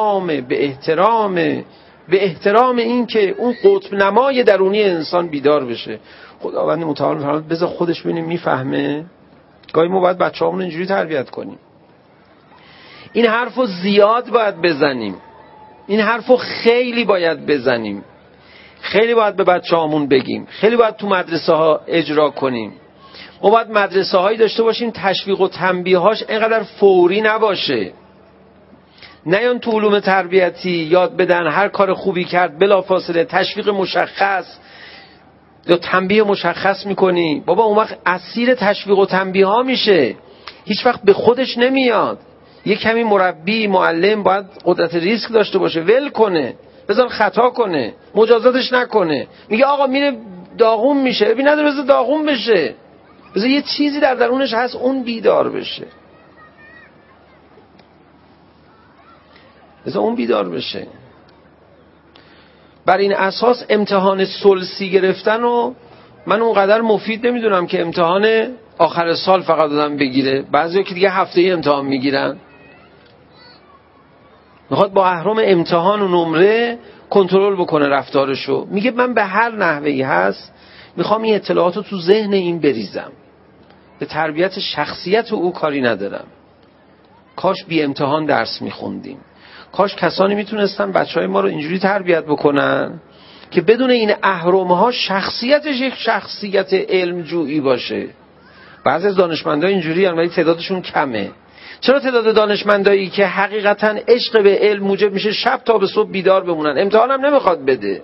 احترام این که اون قطب نمای درونی انسان بیدار بشه. خداوند متعال میفرماید بذار خودش ببینیم میفهمه. گاهی ما باید بچه‌هامون اینجوری تربیت کنیم. این حرفو زیاد باید بزنیم. این حرفو خیلی باید بزنیم. خیلی باید به بچه‌هامون بگیم. خیلی باید تو مدرسه ها اجرا کنیم. ما باید مدرسه هایی داشته باشیم تشویق و تنبیه‌هاش اینقدر فوری نباشه. نیان تو علوم تربیتی یاد بدن هر کار خوبی کرد بلافاصله تشویق مشخص یا تنبیه مشخص میکنی. بابا اون وقت اسیر تشویق و تنبیه ها میشه، هیچ وقت به خودش نمیاد. یه کمی مربی معلم باید قدرت ریسک داشته باشه، ول کنه، بذار خطا کنه، مجازاتش نکنه. میگه آقا میره داغون میشه، ببین نداره بذار داغون بشه، بذار یه چیزی در درونش هست اون بیدار بشه، بذار اون بیدار بشه. بر این اساس امتحان سلسی گرفتن و من اونقدر مفید نمیدونم که امتحان آخر سال فقط آدم بگیره. بعضیا که دیگه هفته‌ای امتحان میگیرن، میخواد با اهرم امتحان و نمره کنترل بکنه رفتارشو. میگه من به هر نحوهی هست میخوام این اطلاعات رو تو ذهن این بریزم، به تربیت شخصیت او کاری ندارم. کاش بی امتحان درس میخوندیم. کاش کسانی میتونستن بچهای ما رو اینجوری تربیت بکنن که بدون این اهرم‌ها شخصیتش یک شخصیت علمجویی باشه. بعضی از دانشمندا اینجوری ان ولی تعدادشون کمه. چرا تعداد دانشمندایی که حقیقتا عشق به علم موجب میشه شب تا به صبح بیدار بمونن، امتحان هم نمیخواد بده؟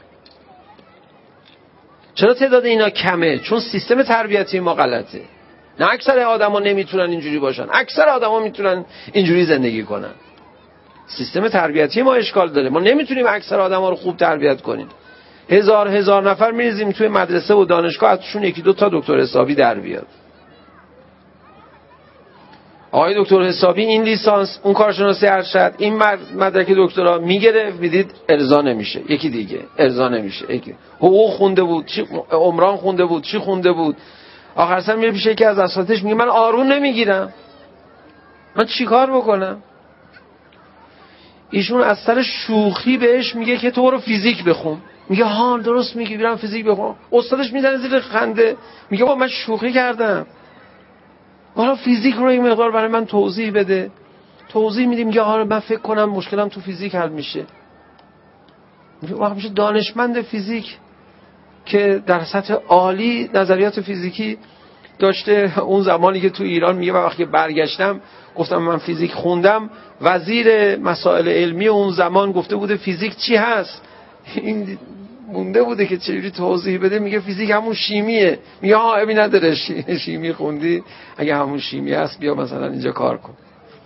چرا تعداد اینا کمه؟ چون سیستم تربیتی ما غلطه. نه اکثر آدما نمیتونن اینجوری باشن، اکثر آدما میتونن اینجوری زندگی کنن. سیستم تربیتی ما اشکال داره. ما نمیتونیم اکثر آدما رو خوب تربیت کنیم. هزار نفر میریزیم توی مدرسه و دانشگاه، ازشون یکی دو تا دکتر حسابی در بیاد. آقای دکتر حسابی این لیسانس، اون کارشناسی ارشد، این مدرک دکترا میگرفت، میدید ارضا نمیشه، یکی دیگه ارضا نمیشه، یکی حقوق خونده بود، چی عمران خونده بود، چی خونده بود، آخر سر میره پیش یکی از اساتیدش میگه من آروم نمیگیرم، من چیکار بکنم؟ ایشون از سر شوخی بهش میگه که تو برو فیزیک بخون. میگه ها درست میگی، برم فیزیک بخونم. استادش میزنه زیر خنده، میگه با من شوخی کردم، حالا فیزیک رو این مقدار برای من توضیح بده. توضیح میدیم، میگه آره من فکر کنم مشکلم تو فیزیک حل میشه. میشه دانشمند فیزیک که در سطح عالی نظریات فیزیکی داشته. اون زمانی که تو ایران میگه وقتی برگشتم گفتم من فیزیک خوندم، وزیر مسائل علمی اون زمان گفته بوده فیزیک چی هست، این مونده بوده که چجوری توضیح بده. میگه فیزیک همون شیمیه. میگه ها ابی نداره، شیمی خوندی، اگه همون شیمی هست بیا مثلا اینجا کار کن.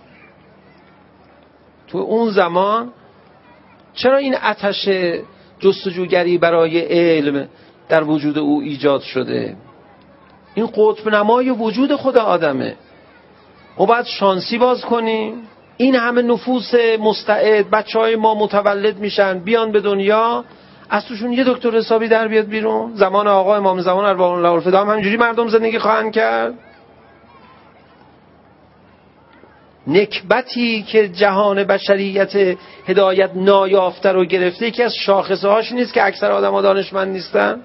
تو اون زمان چرا این آتش جستجوگری برای علم در وجود او ایجاد شده؟ این قطب نمای وجود خود آدمه. ما باید شانسی باز کنیم. این همه نفوس مستعد، بچهای ما متولد میشن بیان به دنیا، از توشون یه دکتر حسابی در بیاد بیرون. زمان آقا امام زمان ارواح الله الفدا هم همینجوری مردم زندگی خواهند کرد. نکبتی که جهان بشریت هدایت نایافته رو گرفته، یکی از شاخصه هاش نیست که اکثر آدم‌ها دانشمند نیستن.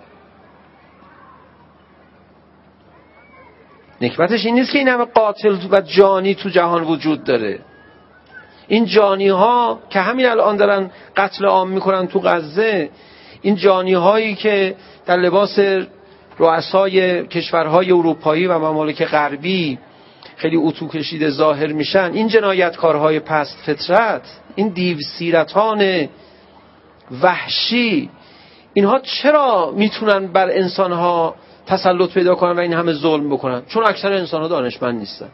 نکبتش این نیست که این همه قاتل و جانی تو جهان وجود داره. این جانی ها که همین الان دارن قتل عام میکنن تو غزه، این جانی هایی که در لباس رؤسای کشورهای اروپایی و ممالک غربی خیلی اتو کشیده ظاهر میشن، این جنایتکارهای پست فطرت، این دیو سیرتان وحشی، اینها چرا میتونن بر انسانها تسلط پیدا کنن و این همه ظلم بکنن؟ چون اکثر انسانها دانشمند نیستن.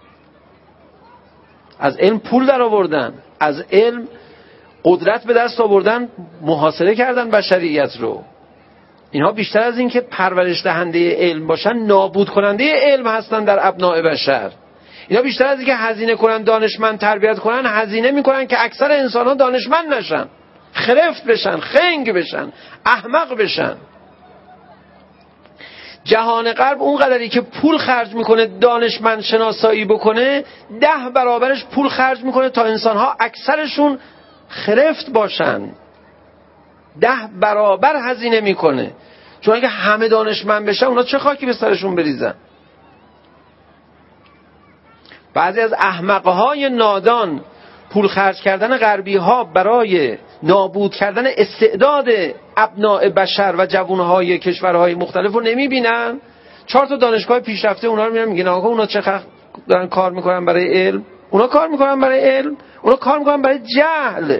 از علم پول در آوردن، از علم قدرت به دست آوردن، محاصره کردن بشریت رو. اینها بیشتر از این که پرورش دهنده علم باشن، نابود کننده علم هستن در ابناء بشر. اینا بیشتر از این که هزینه کنن دانشمند تربیت کنن، هزینه میکنن که اکثر انسانها دانشمند نشن، خرفت بشن، خنگ بشن، احمق بشن. جهان غرب اون قدری که پول خرج میکنه دانشمند شناسایی بکنه، 10 برابرش پول خرج میکنه تا انسانها اکثرشون خرفت باشن. 10 برابر هزینه میکنه. چون اگه همه دانشمند بشن، اونا چه خاکی به سرشون بریزن؟ بعضی از احمقهای نادان پول خرج کردن غربی ها برای نابود کردن استعداد ابناء بشر و جوانهای کشورهای مختلف رو نمیبینن. 4 تا دانشگاه پیشرفته اونا رو میگن آقا اونا چه دارن کار میکنن برای علم؟ اونا کار میکنن برای علم؟ اونا کار میکنن برای جهل.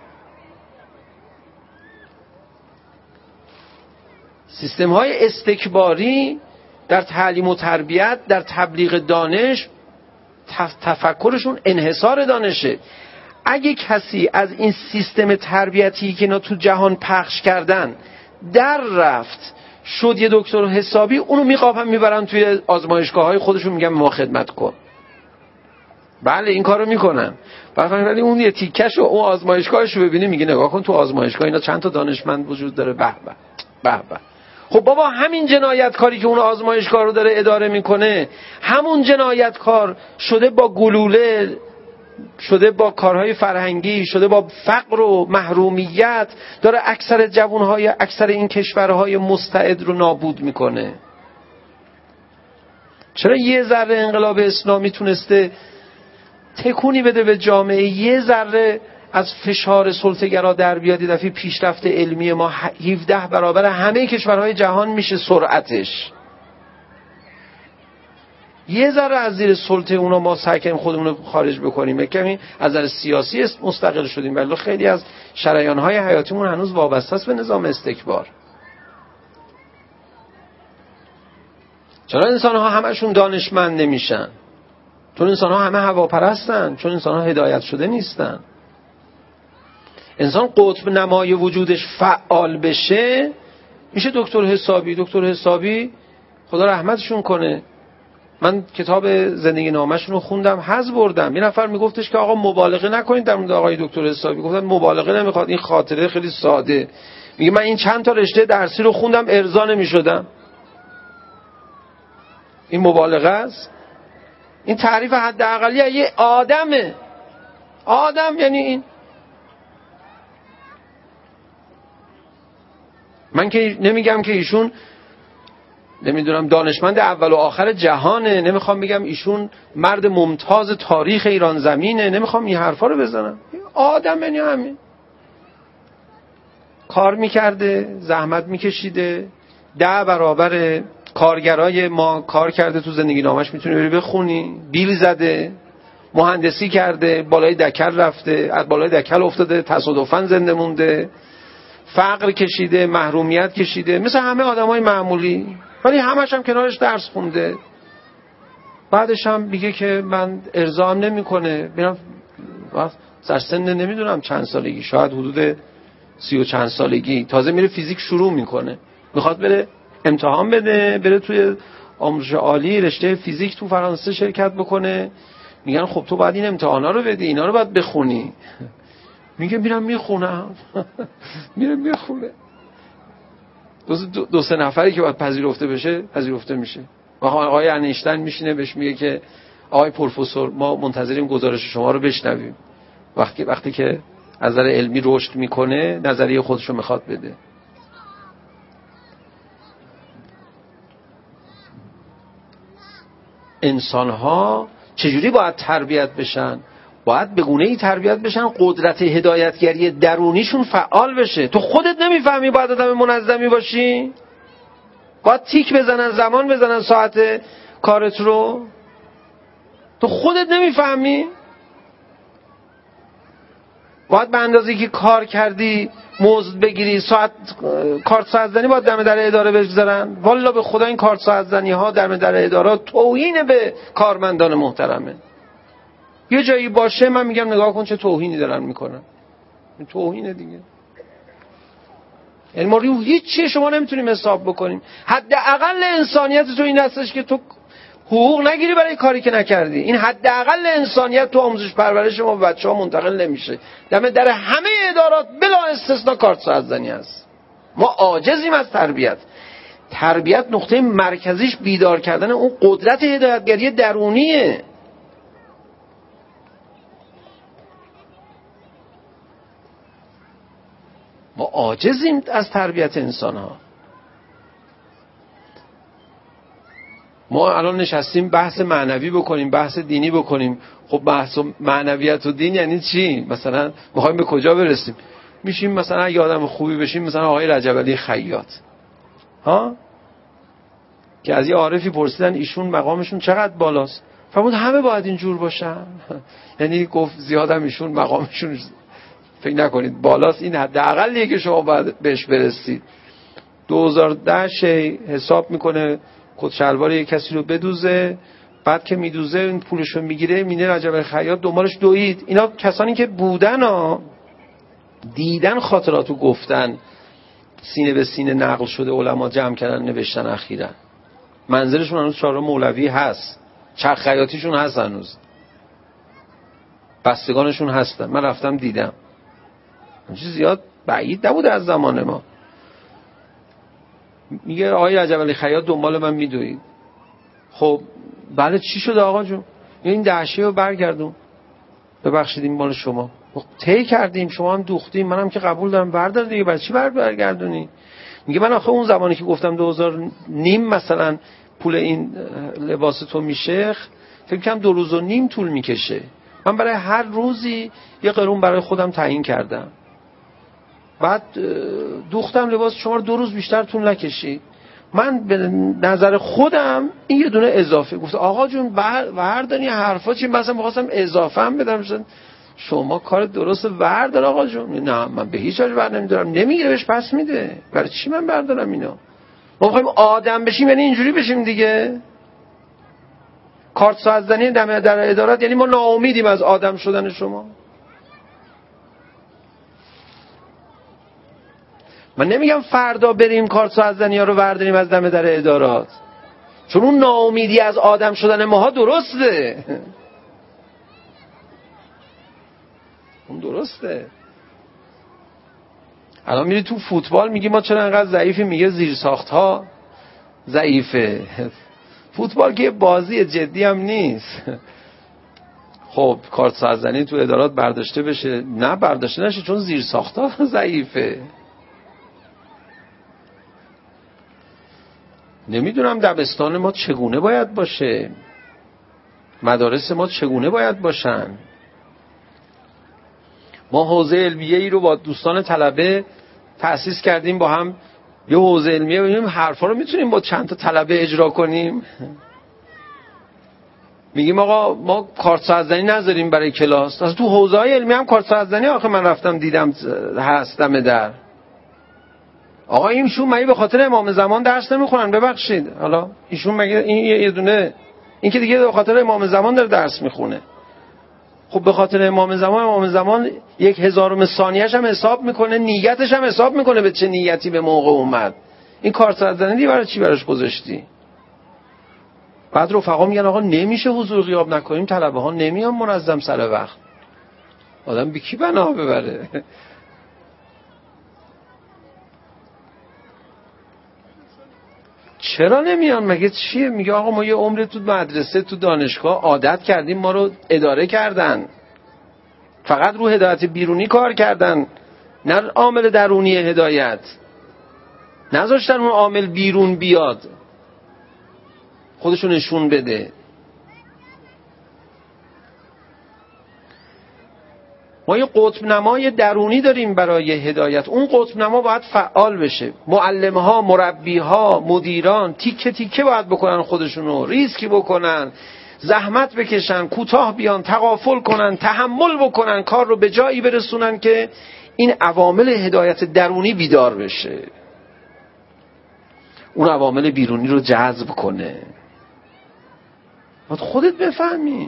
سیستم های استکباری در تعلیم و تربیت، در تبلیغ دانش، تفکرشون انحصار دانشه. اگه کسی از این سیستم تربیتی که اینا تو جهان پخش کردن در رفت شد یه دکتر حسابی، اونو میقاپن میبرن توی آزمایشگاه های خودشون، میگن ما خدمت کن. بله این کارو میکنن. ولی اون یه تیکش و اون آزمایشگاهش رو ببینی، میگه نگاه کن تو آزمایشگاه اینا چند تا دانشمند وجود داره. به به به به. خب بابا همین جنایتکاری که اون آزمایشگاه رو داره اداره میکنه، همون جنایتکار شده با گلوله، شده با کارهای فرهنگی، شده با فقر و محرومیت، داره اکثر جوانهای اکثر این کشورهای مستعد رو نابود میکنه. چرا یه ذره انقلاب اسلامی تونسته تکونی بده به جامعه، یه ذره از فشار سلطه‌گرا در بیاد؟ دفعه پیشرفت علمی ما 17 برابر همه کشورهای جهان میشه سرعتش. یه ذره از زیر سلطه اونا ما سعی کنیم خودمون رو خارج بکنیم، کمی از نظر سیاسی مستقل شدیم، ولی خیلی از شریان‌های حیاتیمون هنوز وابسته است به نظام استکبار. چرا انسان‌ها همشون دانشمند نمیشن؟ چون انسان‌ها همه هواپرستن، چون انسان‌ها هدایت شده نیستن. انسان قطب نمای وجودش فعال بشه، میشه دکتر حسابی. دکتر حسابی خدا رحمتشون کنه، من کتاب زندگی نامه‌شون رو خوندم، حظ بردم. یه نفر میگفتش که آقا مبالغه نکنید در مورد آقای دکتر حسابی. گفتن مبالغه نمیخواد، این خاطره خیلی ساده. میگه من این چند تا رشته درسی رو خوندم ارضا نمیشدم. این مبالغه است؟ این تعریف حداقلی یه آدمه. آدم یعنی این. من که نمیگم که ایشون نمیدونم دانشمند اول و آخر جهانه، نمیخوام بگم ایشون مرد ممتاز تاریخ ایران زمینه، نمیخوام این حرفا رو بزنم. آدم یعنی همین. کار میکرده، زحمت میکشیده، 10 برابر کارگرای ما کار کرده. تو زندگی نامش میتونی بری بخونی. بیل زده، مهندسی کرده، بالای دکل رفته، از بالای دکل افتاده، تصادفاً زنده مونده، فقر کشیده، محرومیت کشیده، مثل همه آدمای معمولی، ولی همش هم کنارش درس خونده. بعدش هم میگه که من ارضام نمیکنه. میرم سر سن نمیدونم چند سالگی، شاید حدود 30 و چند سالگی، تازه میره فیزیک شروع میکنه، میخواد بره امتحان بده، بره توی آموزش عالی رشته فیزیک تو فرانسه شرکت بکنه. میگن خب تو باید این امتحانا رو بدی، اینا رو باید بخونی. میگه میرم میخونم. میرم میخونه. دو سه نفری که باید پذیرفته بشه پذیرفته میشه. آقای انیشتین میشینه بهش میگه که آقای پروفسور ما منتظریم گزارش شما رو بشنویم. وقتی که از نظر علمی رشد میکنه نظریه خودش رو میخواد بده. انسان‌ها چجوری باید تربیت بشن؟ باید به گونه‌ای تربیت بشن قدرت هدایتگری درونیشون فعال بشه. تو خودت نمیفهمی باید آدم منظمی باشی؟ باید تیک بزنن، زمان بزنن ساعت کارت رو؟ تو خودت نمیفهمی؟ باید به اندازه‌ای که کار کردی مزد بگیری، کارت ساعت زنی باید دم در اداره بگذارن. والا به خدا این کارت ساعت زنی ها دم در اداره توهین به کارمندان محترمه. یه جایی باشه من میگم نگاه کن چه توهینی دارن میکنن. این توهینه دیگه. یعنی ما هیچ چیه شما نمیتونیم حساب بکنیم. حداقل انسانیت تو این هستش که تو حقوق نگیری برای کاری که نکردی. این حداقل انسانیت تو آموزش پرورش ما به بچه‌ها منتقل نمیشه. دم در همه ادارات بلا استثنا کارت ساعت زنی است. ما عاجزیم از تربیت. تربیت نقطه مرکزیش بیدار کردن اون قدرت هدایتگری درونیه. ما عاجزیم از تربیت انسان‌ها. ما الان نشستیم بحث معنوی بکنیم، بحث دینی بکنیم. خب بحث معنویت و دین یعنی چی؟ مثلا می‌خوایم به کجا برسیم؟ میشیم مثلا اگه آدم خوبی بشیم مثلا آقای رجب علی خیاط ها، که از یه عارفی پرسیدن ایشون مقامشون چقدر بالاست، فرمود همه باید اینجور باشن. یعنی گفت زیادم ایشون مقامشون فکر نکنید بالاست، این حداقلیه که شما باید بهش برسید. 2010 حساب میکنه کت شلوار یک کسی رو بدوزه، بعد که میدوزه این پولشو میگیره، مینه رجب خیاط دنبالش دوید. اینا کسانی که بودن دیدن خاطراتو گفتن، سینه به سینه نقل شده، علما جمع کردن نوشتن اخیراً. منزلشون هنوز چهارراه مولوی هست، چرخ خیاطیشون هست، هنوز بستگانشون هستن. من رفتم دیدم، چیز زیاد بعید نبوده از زمان ما. میگه آقای رجب علی خیاط دنبال من میدوید. خب بله چی شده آقا جون؟ این دهشه رو برگردون، ببخشید این مال شما. طی کردیم، شما هم دوختیم، منم که قبول دارم، بردار دیگه، برای چی برگردونی؟ میگه من آخه اون زمانی که گفتم 2000 نیم مثلا پول این لباس تو میشه، فکر کنم 2 روز و نیم طول میکشه. من برای هر روزی یه قرون برای خودم تعیین کردم، بعد دوختم لباس شما رو 2 روز بیشتر طول نکشید. من به نظر خودم این یه دونه اضافه. گفت آقا جون برداری حرفا چی؟ مثلا می‌خواستم اضافه هم بدم. شما کار درست بردار آقا جون. نه من به هیچ وجه بر نمیدارم. نمیگیره بهش پس میده. برای چی من بردارم اینا؟ ما می‌خوایم آدم بشیم، یعنی اینجوری بشیم دیگه. کارت ساعت زنی دم در ادارات یعنی ما ناامیدیم از آدم شدن شما. من نمیگم فردا بریم کارت ساعت زنی‌ها رو برداریم از دم در ادارات، چون اون ناامیدی از آدم شدن ماها درسته. اون درسته. الان میری تو فوتبال میگی ما چرا انقدر ضعیفی، میگه زیرساخت‌ها ضعیفه. فوتبال که بازی جدی هم نیست. خب کارت‌سازی تو ادارات برداشته بشه؟ نه برداشته نشه، چون زیرساخت‌ها ضعیفه. نمیدونم دبستان ما چگونه باید باشه، مدارس ما چگونه باید باشن. ما حوزه علمیه ای رو با دوستان طلبه تأسیس کردیم، با هم یه حوزه علمیه ببینیم حرفا رو میتونیم با چند تا طلبه اجرا کنیم. میگیم آقا ما کارت‌سازی نذاریم برای کلاس. از تو حوزه های علمی هم کارت‌سازی آخه من رفتم دیدم هستم در. آقا ایشون مگه به خاطر امام زمان درس نمیخونن؟ ببخشید حالا ایشون مگه این یه دونه این که دیگه به خاطر امام زمان داره درس میخونه. خب به خاطر امام زمان 1/1000 ثانیه‌اش هم حساب میکنه، نیتش هم حساب میکنه به چه نیتی به موقع اومد. این کارت‌سازی برای چی براش گذاشتی؟ بعد رفقا میگن آقا نمیشه حضور غیاب نکنیم، طلبه ها نمیان منظم سر وقت. آدم به کی بنا ببره؟ چرا نمیان؟ مگه چیه؟ میگه آقا ما یه عمر تو مدرسه تو دانشگاه عادت کردیم ما رو اداره کردن، فقط رو هدایت بیرونی کار کردن، نه عامل درونی هدایت. نذاشتن اون عامل بیرون بیاد خودشو نشون بده. ما یه قطب نمای درونی داریم برای هدایت. اون قطب نما باید فعال بشه. معلم‌ها، مربی‌ها، مدیران تیکه تیکه باید بکنن، خودشونو ریسکی بکنن، زحمت بکشن، کوتاه بیان، تغافل کنن، تحمل بکنن، کار رو به جایی برسونن که این عوامل هدایت درونی بیدار بشه، اون عوامل بیرونی رو جذب کنه. باید خودت بفهمی.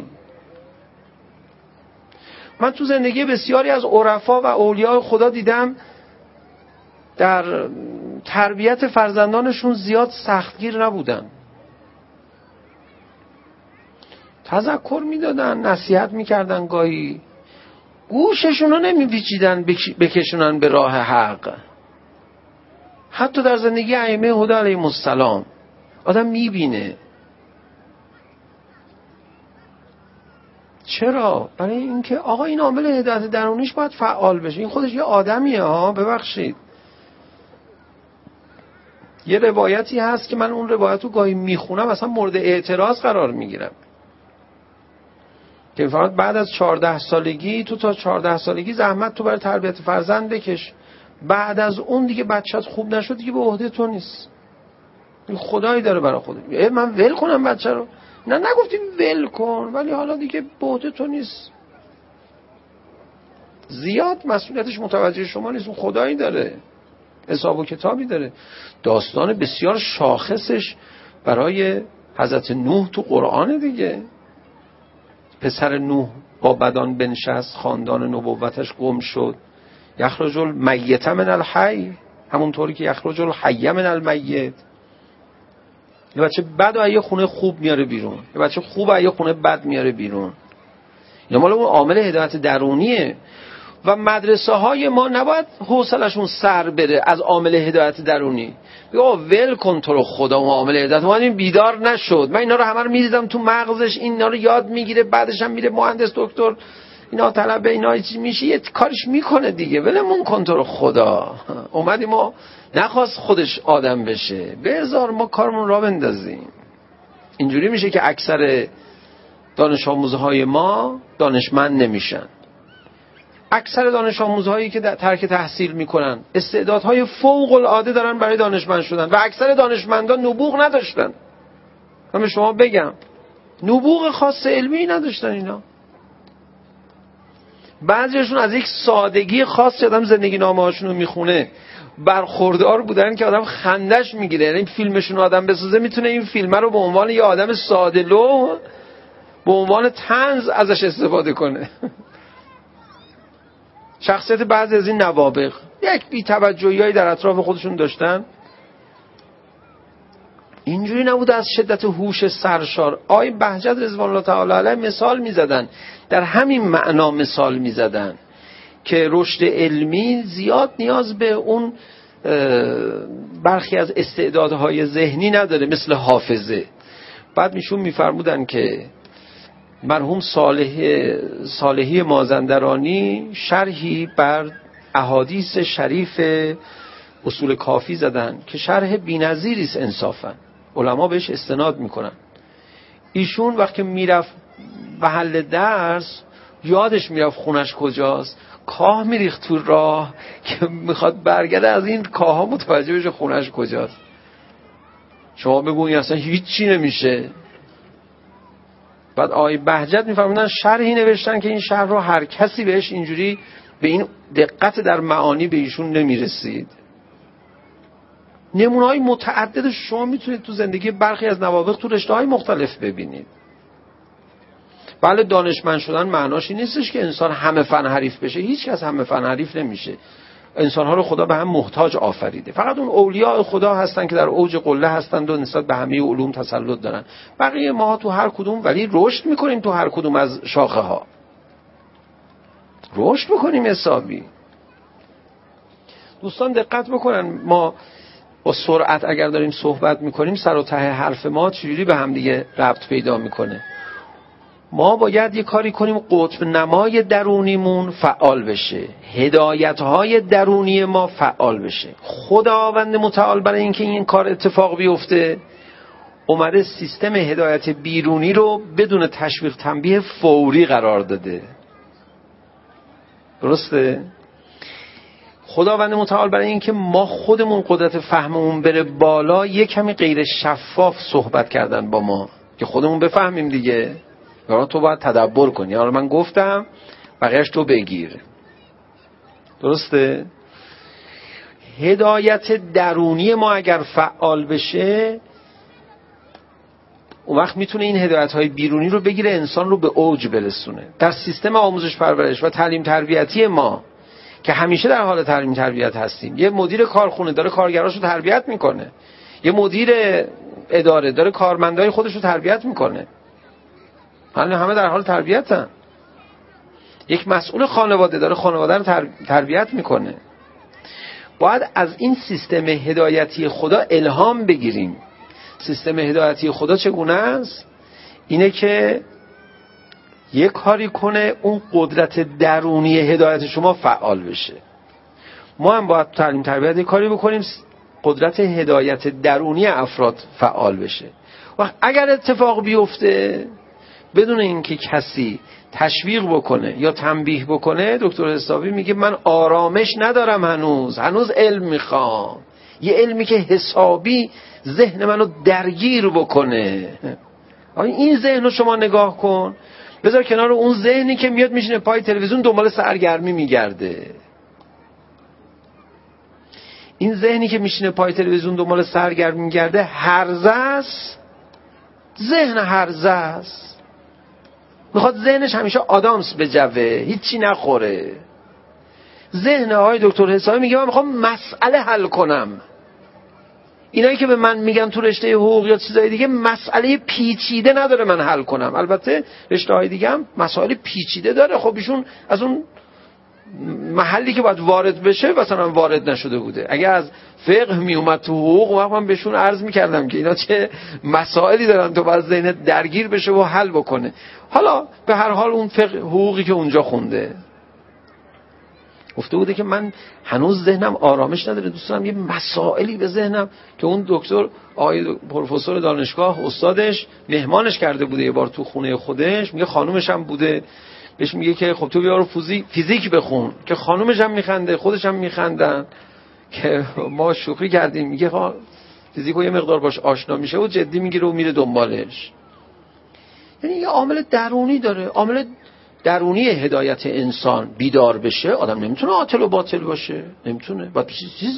من تو زندگی بسیاری از عرفا و اولیاء خدا دیدم در تربیت فرزندانشون زیاد سختگیر نبودن، تذکر میدادن، نصیحت میکردن، گاهی گوششون رو نمیپیچیدن بکشونن به راه حق. حتی در زندگی ائمه هدی علیهم السلام آدم میبینه. چرا؟ برای اینکه آقا این عامل هدایت درونیش باید فعال بشه. این خودش یه آدمیه ها، ببخشید. یه روایتی هست که من اون روایت رو گاهی میخونم اصلا مورد اعتراض قرار میگیرم، که فقط بعد از 14 سالگی تو تا 14 سالگی زحمت تو برای تربیت فرزند بکش، بعد از اون دیگه بچه‌ت خوب نشد دیگه به عهده تو نیست. این خدایی داره برای خودت. من ول کنم بچه رو؟ نه نگفتیم ول کن، ولی حالا دیگه به عهده تو نیست. زیاد مسئولیتش متوجه شما نیست، اون خدایی داره، حساب و کتابی داره. داستان بسیار شاخصش برای حضرت نوح تو قرآن دیگه. پسر نوح با بدان بنشست، خاندان نبوتش گم شد. یخرج المیت من الحی، همونطوری که یخرج الحی من المیت. یه بچه بد و یه خونه خوب میاره بیرون، یه بچه خوب و یه خونه بد میاره بیرون. یا مال اون عامل هدایت درونیه. و مدرسه های ما نباید حوصلشون سر بره از عامل هدایت درونی. بگو ول کن تو رو خدا اون عامل هدایت. ما این بیدار نشد. من اینا رو همه رو میدیدم تو مغزش، اینا رو یاد میگیره، بعدش هم میره مهندس دکتر، اینا طلبه، اینا چی میشه، یه کارش میکنه دیگه. ولمون کن تو رو خدا. اومدیم ما نخواست خودش آدم بشه، بذار ما کارمون را بندازیم. اینجوری میشه که اکثر دانش آموزهای ما دانشمند نمیشن. اکثر دانش آموزهایی که ترک تحصیل میکنن استعدادهای فوق العاده دارن برای دانشمند شدن، و اکثر دانشمندان نبوغ نداشتن. من به شما بگم نبوغ خاص علمی نداشتن اینا. بعضیشون از یک سادگی خاصی آدم زندگی نامه هاشون رو میخونه برخوردار بودن که آدم خندش میگیره. یعنی این فیلمشون آدم بسازه میتونه این فیلم رو به عنوان یه آدم ساده لوح به عنوان طنز ازش استفاده کنه. شخصیت بعضی از این نوابغ یک بی‌توجهی‌هایی در اطراف خودشون داشتن. اینجوری نبود از شدت هوش سرشار. آقای بهجت رضوان الله تعالی علیه مثال میزدن، در همین معنا مثال میزدن که رشد علمی زیاد نیاز به اون برخی از استعدادهای ذهنی نداره، مثل حافظه. بعد میشون میفرمودن که مرحوم صالحی مازندرانی شرحی بر احادیث شریف اصول کافی زدن که شرح بی‌نظیری است انصافا، علما بهش استناد میکنن. ایشون وقتی میرفت محل درس یادش میرفت خونش کجاست، کاه میریخت تو راه که میخواد برگرده از این کاه ها متوجه بشه خونش کجاست. شما بگوین اصلا هیچی نمیشه. بعد آقای بهجت میفرمودن شرحی نوشتن که این شرح رو هر کسی بهش اینجوری به این دقت در معانی به ایشون نمیرسید. نمونه‌های متعدد شما میتونید تو زندگی برخی از نوابغ تو رشته‌های مختلف ببینید. بله دانشمند شدن معناش این نیستش که انسان همه فن حریف بشه. هیچ کس همه فن حریف نمیشه. انسان‌ها رو خدا به هم محتاج آفریده. فقط اون اولیاء خدا هستن که در اوج قله هستند و نسبت به همه علوم تسلط دارن. بقیه ما تو هر کدوم ولی رشد میکنیم، تو هر کدوم از شاخه ها رشد میکنیم حسابی. دوستان دقت بکنن، ما با سرعت اگر داریم صحبت میکنیم سر و ته حرف ما چجوری به هم دیگه ربط پیدا میکنه. ما باید یه کاری کنیم قطب نمای درونیمون فعال بشه، هدایت‌های درونی ما فعال بشه. خداوند متعال برای اینکه این کار اتفاق بیفته اومده سیستم هدایت بیرونی رو بدون تشویق تنبیه فوری قرار داده. درسته؟ خداوند متعال برای اینکه ما خودمون قدرت فهممون بره بالا یه کمی غیر شفاف صحبت کردن با ما که خودمون بفهمیم دیگه. یعنی تو باید تدبر کنی، حالا من گفتم بقیه‌اش تو بگیر. درسته؟ هدایت درونی ما اگر فعال بشه اون وقت میتونه این هدایت‌های بیرونی رو بگیره، انسان رو به اوج برسونه. در سیستم آموزش پرورش و تعلیم تربیتی ما که همیشه در حال تعلیم تربیت هستیم، یه مدیر کارخونه داره کارگراشو تربیت میکنه، یه مدیر اداره داره کارمندای خودش رو تربیت میکنه، همه در حال تربیتن. یک مسئول خانواده داره خانواده رو تربیت میکنه. باید از این سیستم هدایتی خدا الهام بگیریم. سیستم هدایتی خدا چگونه است؟ اینه که یک کاری کنه اون قدرت درونی هدایت شما فعال بشه. ما هم باید تعلیم تربیت یک کاری بکنیم قدرت هدایت درونی افراد فعال بشه. و اگر اتفاق بیفته بدون اینکه کسی تشویق بکنه یا تنبیه بکنه، دکتر حسابی میگه من آرامش ندارم، هنوز علم میخوام، یه علمی که حسابی ذهن منو درگیر بکنه. این ذهن رو شما نگاه کن، بذار کنار اون ذهنی که میاد میشینه پای تلویزیون دنبال سرگرمی میگرده. این ذهنی که میشینه پای تلویزیون دنبال سرگرمی میگرده هرزه است، ذهن هرزه است، میخواد ذهنش همیشه آدامس بجوه، هیچی نخوره. ذهن آقای دکتر حسابی میگه من میخوام مسئله حل کنم. اینایی که به من میگن تو رشته حقوق یا چیزای دیگه مسئله پیچیده نداره من حل کنم. البته رشته های دیگه هم مسائل پیچیده داره، خب ایشون از اون محلی که باید وارد بشه مثلا وارد نشده بوده. اگه از فقه میومد تو حقوق وقت من بهشون عرض میکردم که اینا چه مسائلی دارن تو باید ذهنت درگیر بشه و حل بکنه. حالا به هر حال اون فقه حقوقی که اونجا خونده گفته بوده که من هنوز ذهنم آرامش نداره، دوست دارم یه مسائلی به ذهنم که اون دکتر آقای پروفسور دانشگاه استادش مهمانش کرده بوده یه بار تو خونه خودش، میگه خانومش هم بوده، بهش میگه که خب تو بیارو فیزیک بخون، که خانومش هم میخنده خودش هم میخندن که ما شوخی کردیم، میگه فیزیکو یه مقدار باش آشنا میشه و جدی میگیره و میره دنبالش. یعنی یه عامل درونی داره، عامل درونی هدایت انسان بیدار بشه. آدم نمیتونه عاطل و باطل باشه، نمیتونه، باید چیز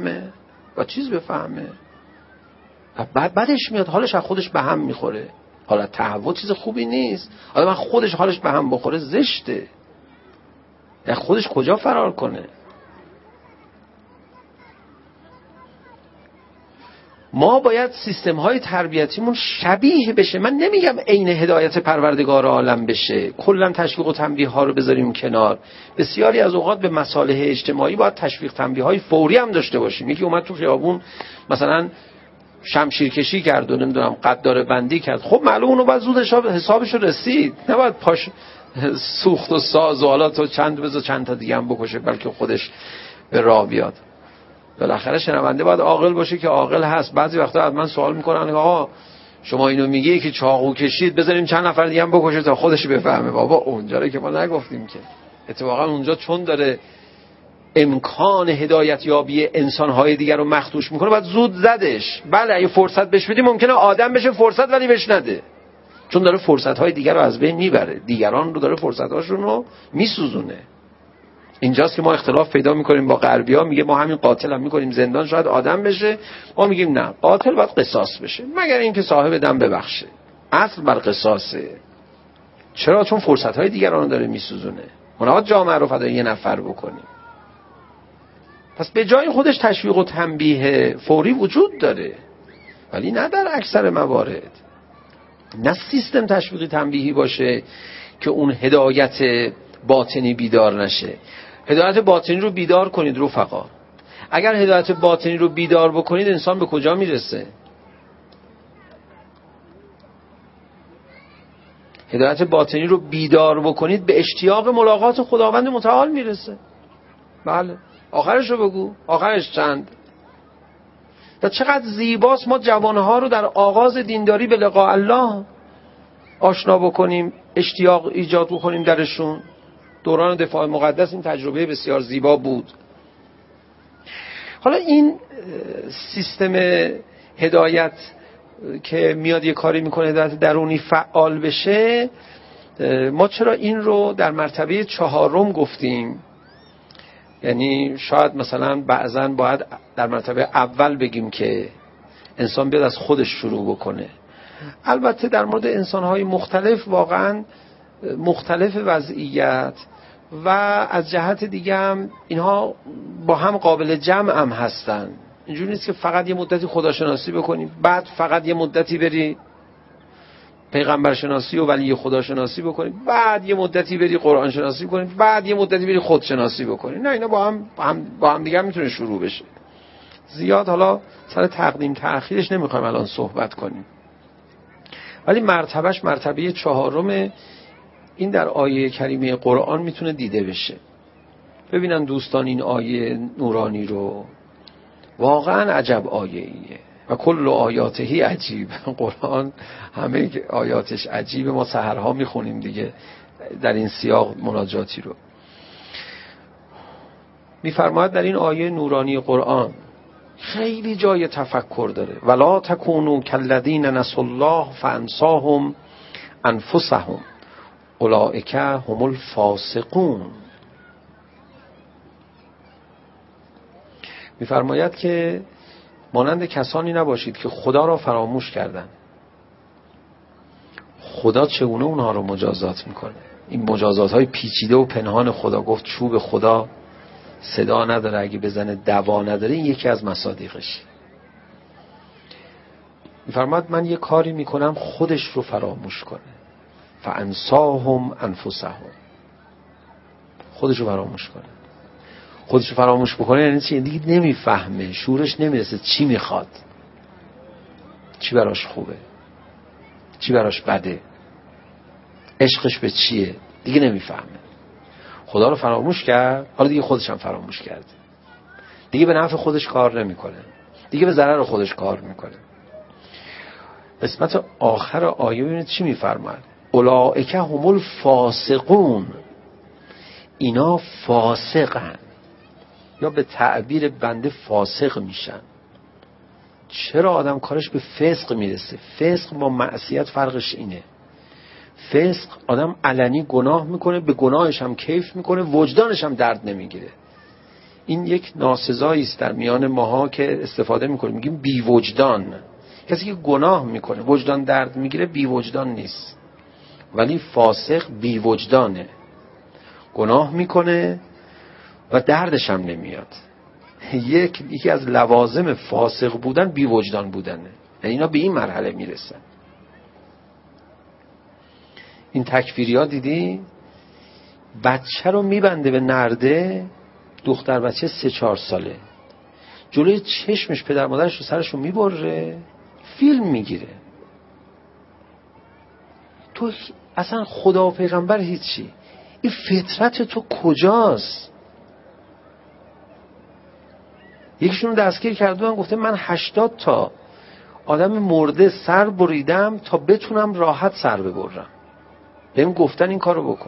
بفهمه و بعدش میاد حالش از خودش به هم میخوره. حالا تهوع چیز خوبی نیست، آدم خودش حالش به هم بخوره زشته، در خودش کجا فرار کنه. ما باید سیستم های تربیتیمون شبیه بشه. من نمیگم عین هدایت پروردگار عالم بشه، کلا تشویق و تنبیه ها رو بذاریم کنار. بسیاری از اوقات به مصالح اجتماعی باید تشویق تنبیه های فوری هم داشته باشیم. یکی اومد تو خیابون مثلا شمشیرکشی کرد و نمیدونم قدار بندی کرد، خب معلوم اونو باید زود حسابش رسید، نباید پاش سوخت و ساز و حالا تو چند تا دیگه هم بکشه بلکه خودش به راه بیاد. بالاخره شنونده باید عاقل باشه که عاقل هست. بعضی وقتا از من سوال میکنن آقا شما اینو میگی که چاقو کشید بذاریم چند نفر دیگه هم بکشه تا خودش بفهمه. بابا اونجا رو که ما نگفتیم که. اتفاقا اونجا چون داره امکان هدایت یابی انسان‌های دیگر رو مخدوش میکنه باید زود زدش. بله اگه فرصت بهش بدی ممکنه آدم بشه فرصت، ولی بهش نده، چون داره فرصت‌های دیگر رو از بین میبره، دیگران رو داره فرصت‌هاشون رو میسوزونه. اینجاست که ما اختلاف پیدا میکنیم با غربی‌ها. میگه ما همین قاتل هم میکنیم زندان شاید آدم بشه، ما میگیم نه، قاتل باید قصاص بشه مگر اینکه صاحب دم ببخشه. اصل بر قصاصه. چرا؟ چون فرصت‌های دیگران رو داره میسوزونه. ما نباید جامعه رو فدای یه نفر بکنیم. پس به جای خودش تشویق و تنبیه فوری وجود داره، ولی نه در اکثر موارد. نه سیستم تشویقی تنبیهی باشه که اون هدایت باطنی بیدار نشه. هدایت باطنی رو بیدار کنید رفقا. اگر هدایت باطنی رو بیدار بکنید انسان به کجا میرسه؟ هدایت باطنی رو بیدار بکنید به اشتیاق ملاقات خداوند متعال میرسه. بله آخرش رو بگو، آخرش چند؟ تا چقدر زیباست ما جوانها رو در آغاز دینداری به لقاء الله آشنا بکنیم، اشتیاق ایجاد بکنیم درشون. دوران دفاع مقدس این تجربه بسیار زیبا بود. حالا این سیستم هدایت که میاد یه کاری میکنه هدایت درونی فعال بشه، ما چرا این رو در مرتبه 4 گفتیم؟ یعنی شاید مثلا بعضا باید در مرتبه اول بگیم که انسان بیاد از خودش شروع بکنه. البته در مورد انسان‌های مختلف واقعا مختلف وضعیت و از جهت دیگه هم اینها با هم قابل جمع هم هستن. اینجوری نیست که فقط یه مدتی خداشناسی بکنی بعد فقط یه مدتی بری پیغمبر شناسی و ولی خداشناسی بکنی بعد یه مدتی بری قرآن شناسی بکنی بعد یه مدتی بری خودشناسی بکنی. نه، اینا با هم دیگه میتونه شروع بشه. زیاد حالا سر تقدیم تأخیرش نمیخوایم الان صحبت کنیم، ولی مرتبهش مرتبه 4 این در آیه کریمه قرآن میتونه دیده بشه. ببینن دوستان این آیه نورانی رو، واقعا عجب آیه ایه و کل آیاتهی عجیب. قرآن همه آیاتش عجیبه. ما سحرها میخونیم دیگه در این سیاق مناجاتی رو. میفرماید در این آیه نورانی قرآن خیلی جای تفکر داره. ولا تکونوا کالذین نسوا الله فانساهم انفسهم اولئک هم الفاسقون. میفرماید که مانند کسانی نباشید که خدا را فراموش کردند. خدا چگونه اونها رو مجازات میکنه؟ این مجازات های پیچیده و پنهان خدا. گفت چوب خدا صدا نداره، اگه بزنه دوا نداره. این یکی از مصادیقش. میفرماید من یه کاری میکنم خودش رو فراموش کنه. فانساهم انفسهم. خودش رو فراموش کنه. خودش رو فراموش بکنه یعنی چی؟ دیگه نمیفهمه، شعورش نمیرسه چی میخواد، چی براش خوبه، چی براش بده، عشقش به چیه، دیگه نمیفهمه. خدا رو فراموش کرد، حالا دیگه خودش هم فراموش کرد. دیگه به نفع خودش کار نمیکنه، دیگه به ضرر خودش کار میکنه. قسمت آخر آیه ببینید چی میفرماید. اولئک هم الفاسقون. اینا فاسقن یا به تعبیر بنده فاسق میشن. چرا آدم کارش به فسق میرسه؟ فسق با معصیت فرقش اینه. فسق آدم علنی گناه میکنه، به گناهش هم کیف میکنه، وجدانش هم درد نمیگیره. این یک ناسزایی است در میان ماها که استفاده میکنیم، میگیم بی وجدان. کسی که گناه میکنه وجدان درد میگیره بی وجدان نیست، ولی فاسق بی وجدانه. گناه میکنه و دردش هم نمیاد، یکی از لوازم فاسق بودن بی وجدان بودنه. یعنی اینا به این مرحله میرسن. این تکفیری ها دیدی بچه رو میبنده به نرده، دختر بچه 3-4 ساله، جلوی چشمش پدر مادرش رو سرش رو میبره، فیلم میگیره. تو اصلا خدا و پیغمبر هیچی، این فطرت تو کجاست؟ یکیشون دستگیر کرده من گفته من 80 تا آدم مرده سر بریدم تا بتونم راحت سر ببرم. بهم گفتن این کارو بکن.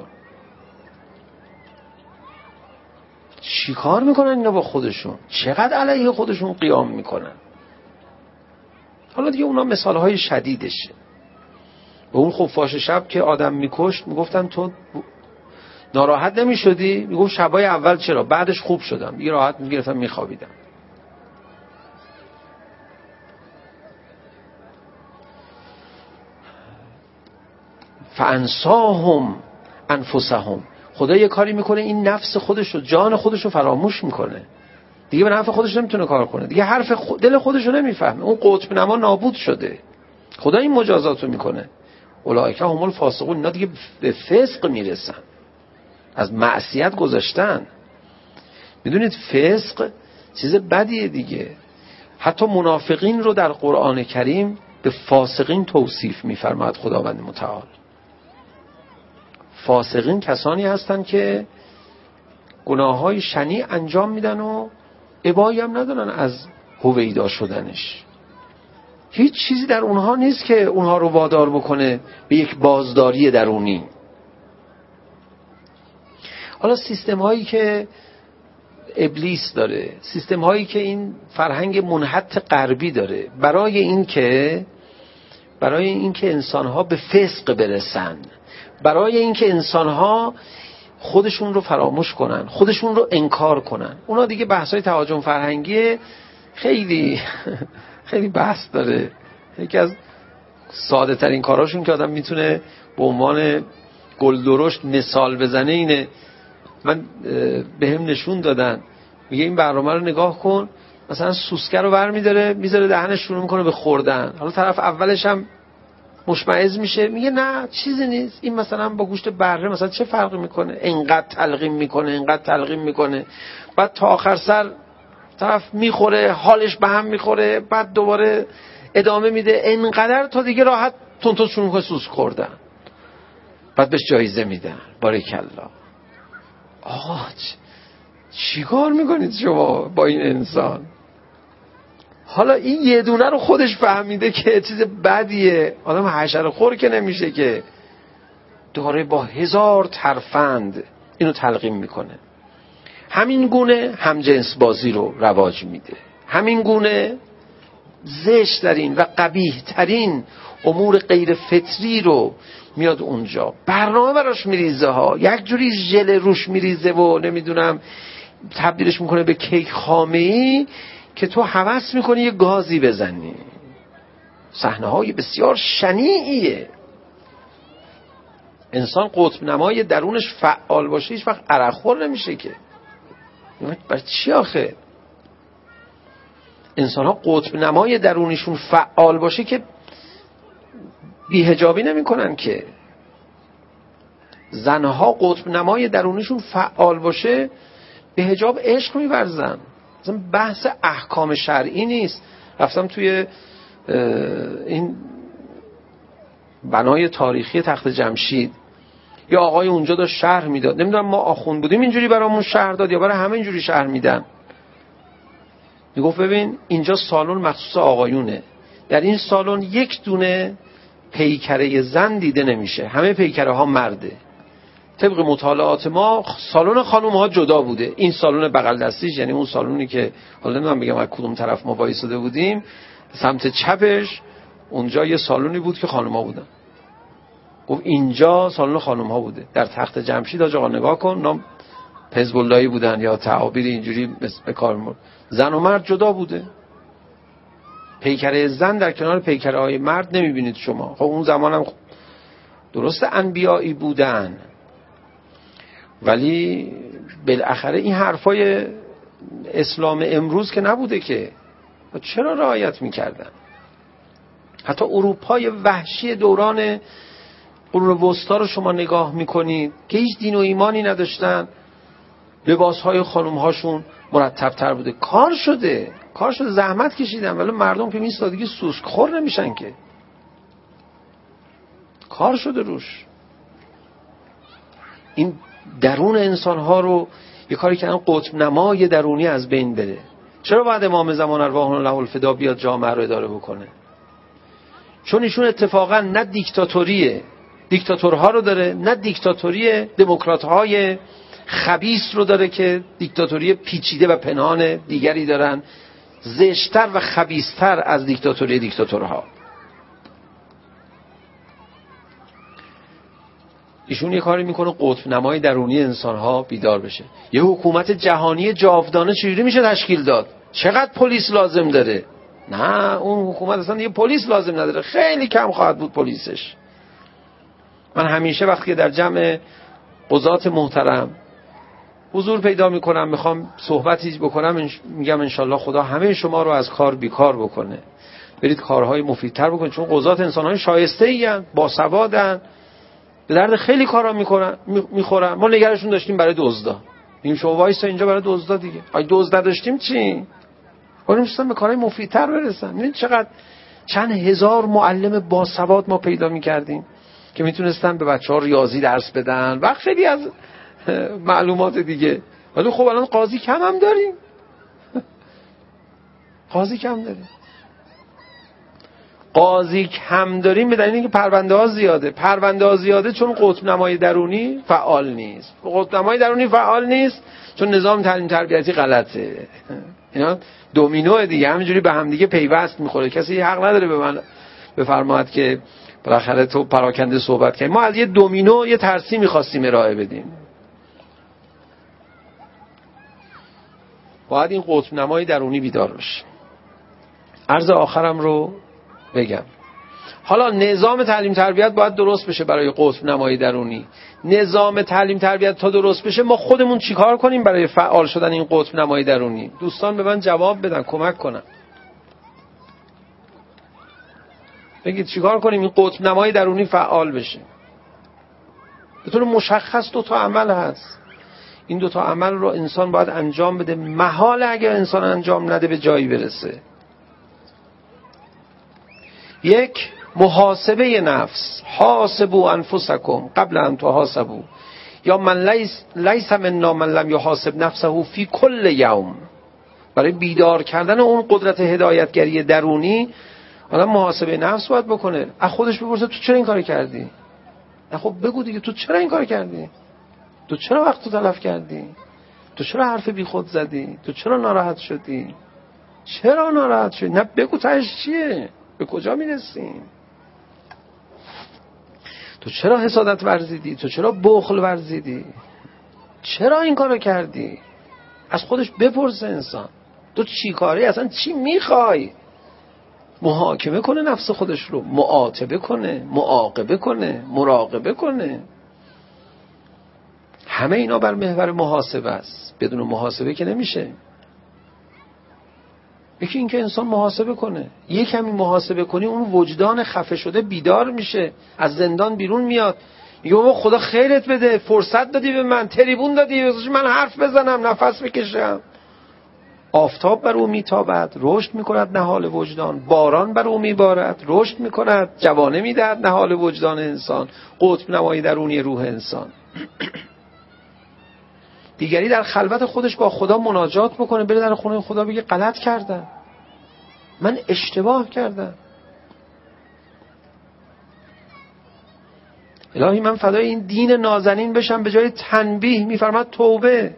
چی کار میکنن اینا با خودشون؟ چقدر علیه خودشون قیام میکنن؟ حالا دیگه اونا مثالهای شدیدشه. به اون خفاش شب که آدم میکشت میگفتن تو ناراحت نمیشدی؟ میگفت شبای اول چرا، بعدش خوب شدم دیگه، راحت میگرفتم میخوابیدم. فانساهم انفسهم. خدا یه کاری میکنه این نفس خودش رو، جان خودش رو فراموش میکنه دیگه، به نفع خودش نمیتونه کار کنه دیگه، حرف دل خودش رو نمیفهمه، اون قطب نما نابود شده. خدا این مجازات رو میکنه. اولئک هم الفاسقون. اینا دیگه به فسق میرسن، از معصیت گذاشتن. میدونید فسق چیز بدیه دیگه. حتی منافقین رو در قرآن کریم به فاسقین توصیف میفرماید خداوند متعال. فاسقین کسانی هستن که گناههای شنیع انجام میدن و ابایی هم ندارن از هویدا شدنش. هیچ چیزی در اونها نیست که اونها رو وادار بکنه به یک بازداری درونی. حالا سیستم هایی که ابلیس داره، سیستم هایی که این فرهنگ منحط غربی داره برای اینکه انسان ها به فسق برسن، برای اینکه انسان ها خودشون رو فراموش کنن، خودشون رو انکار کنن. اونا دیگه بحثای تهاجم فرهنگی خیلی خیلی بحث داره. یکی از ساده ترین کاراشون که آدم میتونه به عنوان گل درشت مثال بزنه اینه. من بهم نشون دادن، میگه این برنامه رو نگاه کن، مثلا سوسکه رو برمی‌داره میذاره دهنش، شروع میکنه به خوردن. حالا طرف اولش هم مشمئز میشه، میگه نه چیزی نیست، این مثلا با گوشت بره مثلا چه فرقی میکنه، انقدر تلقیم میکنه بعد تا آخر سر طرف میخوره، حالش به هم میخوره، بعد دوباره ادامه میده انقدر تا دیگه راحت تون شروع میکنه سوسک خوردن، بعد بهش جایزه میدن. باریکالله. آقا چی کار میکنید شما با این انسان؟ حالا این یه دونه رو خودش فهمیده که چیز بدیه، آدم حشره خور که نمیشه که، داره با 1000 ترفند اینو تلقیم میکنه. همین گونه همجنس بازی رو رواج میده، همین گونه زشت ترین و قبیح ترین امور غیر فطری رو میاد اونجا برنامه براش میریزه ها، یک جوری ژل روش میریزه و نمیدونم تبدیلش میکنه به کیک خامه‌ای که تو هوس میکنی یه گازی بزنی. صحنه های بسیار شنیعیه. انسان قطب نمای درونش فعال باشه هیچ وقت عرق خور نمیشه که. برای چی آخه؟ انسان ها قطب نمای درونشون فعال باشه که بی‌حجابی نمی‌کنن که. زنها قطب نمای درونشون فعال باشه به حجاب عشق می‌ورزن. مثلا بحث احکام شرعی نیست. رفتم توی این بنای تاریخی تخت جمشید، یا آقای اونجا داشت شرح میداد، نمیدونم ما آخوند بودیم اینجوری برامون شرح داد یا برای همه اینجوری شرح میدن. میگفت ببین اینجا سالن مخصوص آقایونه، در این سالن یک دونه پیکره زن دیده نمیشه، همه پیکره ها مرده. طبق مطالعات ما سالن خانم ها جدا بوده. این سالن بغل دستیش، یعنی اون سالونی که حالا نمیدونم بگم از کدوم طرف ما وایساده بودیم، سمت چپش اونجا یه سالونی بود که خانم ها بودن. گفت اینجا سالن خانم ها بوده. در تخت جمشید آقا نگاه کن، نام حزب اللهی بودن یا تعابیر اینجوری به کار مرد، زن و مرد جدا بوده. پیکره زن در کنار پیکره های مرد نمیبینید شما. خب اون زمان هم درسته انبیایی بودن، ولی بالاخره این حرفای اسلام امروز که نبوده که. چرا رعایت میکردن؟ حتی اروپای وحشی دوران قرون وسطا رو شما نگاه میکنید که هیچ دین و ایمانی نداشتن، لباسهای خانومهاشون مرتب‌تر بوده. کار شده زحمت کشیدن، ولی مردم که میستادگی سوسک خور نمیشن که. کار شده روش. این درون انسانها رو یه کاری کردن قطب نمای درونی از بین بره. چرا باید امام زمان ارواحنا له الفدا بیاد جامعه رو اداره بکنه؟ چون ایشون اتفاقا نه دیکتاتورها رو داره، نه دیکتاتوری دموکرات‌های خبیث رو داره که دیکتاتوری پیچیده و پنهان دیگری دارن، زشت‌تر و خبیث‌تر از دیکتاتورها. ایشون یه کاری میکنه قطب نمای درونی انسان‌ها بیدار بشه. یه حکومت جهانی جاودانه چجوری میشه تشکیل داد؟ چقدر پلیس لازم داره؟ نه، اون حکومت اصلا یه پلیس لازم نداره، خیلی کم خواهد بود پلیسش. من همیشه وقتی در جمع قضات محترم حضور پیدا میکنم، میخوام صحبتی بکنم، میگم انشالله خدا همه شما رو از کار بیکار بکنه، برید کارهای مفیدتر بکنید، چون قضات انسانهای شایسته ایند، باسوادن، به درد خیلی کارا میخورن. ما نگرشون داشتیم برای دزدا، این شما وایسا اینجا برای دزدا دیگه. دزد نداشتیم چی؟ بریم می‌خواستن به کارهای مفیدتر برسن. ببین چقدر چند هزار معلم باسواد ما پیدا می‌کردیم که میتونستن به بچه‌ها ریاضی درس بدن و خیلی از معلومات دیگه. ولی خب الان قاضی کم هم داریم. قاضی کم داریم به دلیل اینکه پرونده ها زیاده چون قطب نمای درونی فعال نیست. قطب نمای درونی فعال نیست چون نظام تعلیم تربیتی غلطه. اینا دومینو دیگه همینجوری به هم دیگه پیوست میخوره. کسی حق نداره به من بفرماید که بالاخره تو پراکنده صحبت کنی. ما از یه دومینو یه ترسی میخواستیم ارائه بدیم. باید این قطب نمای درونی بیدار بشه. عرض آخرم رو بگم. حالا نظام تعلیم تربیت باید درست بشه برای قطب نمای درونی. نظام تعلیم تربیت تا درست بشه ما خودمون چیکار کنیم برای فعال شدن این قطب نمای درونی؟ دوستان به من جواب بدن، کمک کنن. بگید چیکار کنیم این قطب نمای درونی فعال بشه؟ به طور مشخص 2 تا عمل هست. این 2 تا عمل رو انسان باید انجام بده. محال اگر انسان انجام نده به جایی برسه. یک، محاسبه نفس. حاسبوا انفسکم قبل ان تحاسبوا. یا من لیس منا من لم یحاسب نفسه فی کل یوم. برای بیدار کردن اون قدرت هدایتگری درونی آدم محاسبه نفس باید بکنه. از خودش بپرسه تو چرا این کار کردی؟ خب بگو دیگه تو چرا این کار کردی؟ تو چرا وقت رو تلف کردی؟ تو چرا حرف بی خود زدی؟ تو چرا ناراحت شدی؟ چرا ناراحت شدی؟ نه بگو تهش چیه؟ به کجا میرسیم؟ تو چرا حسادت ورزیدی؟ تو چرا بخل ورزیدی؟ چرا این کارو کردی؟ از خودش بپرسه انسان. تو چی کاری؟ اصلا چی میخوای؟ محاکمه کنه نفس خودش رو، معاتبه کنه، معاقبه کنه، مراقبه کنه. همه اینا بر محور محاسبه است. بدون محاسبه که نمیشه. یکی این که انسان محاسبه کنه. یک کمی محاسبه کنی اون وجدان خفه شده بیدار میشه، از زندان بیرون میاد، میگه بابا خدا خیرت بده، فرصت دادی به من، تریبون دادی من حرف بزنم، نفس بکشم. آفتاب بر او میتابد، رشد میکند نهال وجدان. باران بر او میبارد، رشد میکند، جوانه میدهد نهال وجدان انسان. قطب نمای درونی روح انسان. دیگری در خلوت خودش با خدا مناجات بکنه، بره در خونه خدا بگه غلط کردم، من اشتباه کردم. الهی من فدای این دین نازنین بشم، به جای تنبیه میفرماد توبه.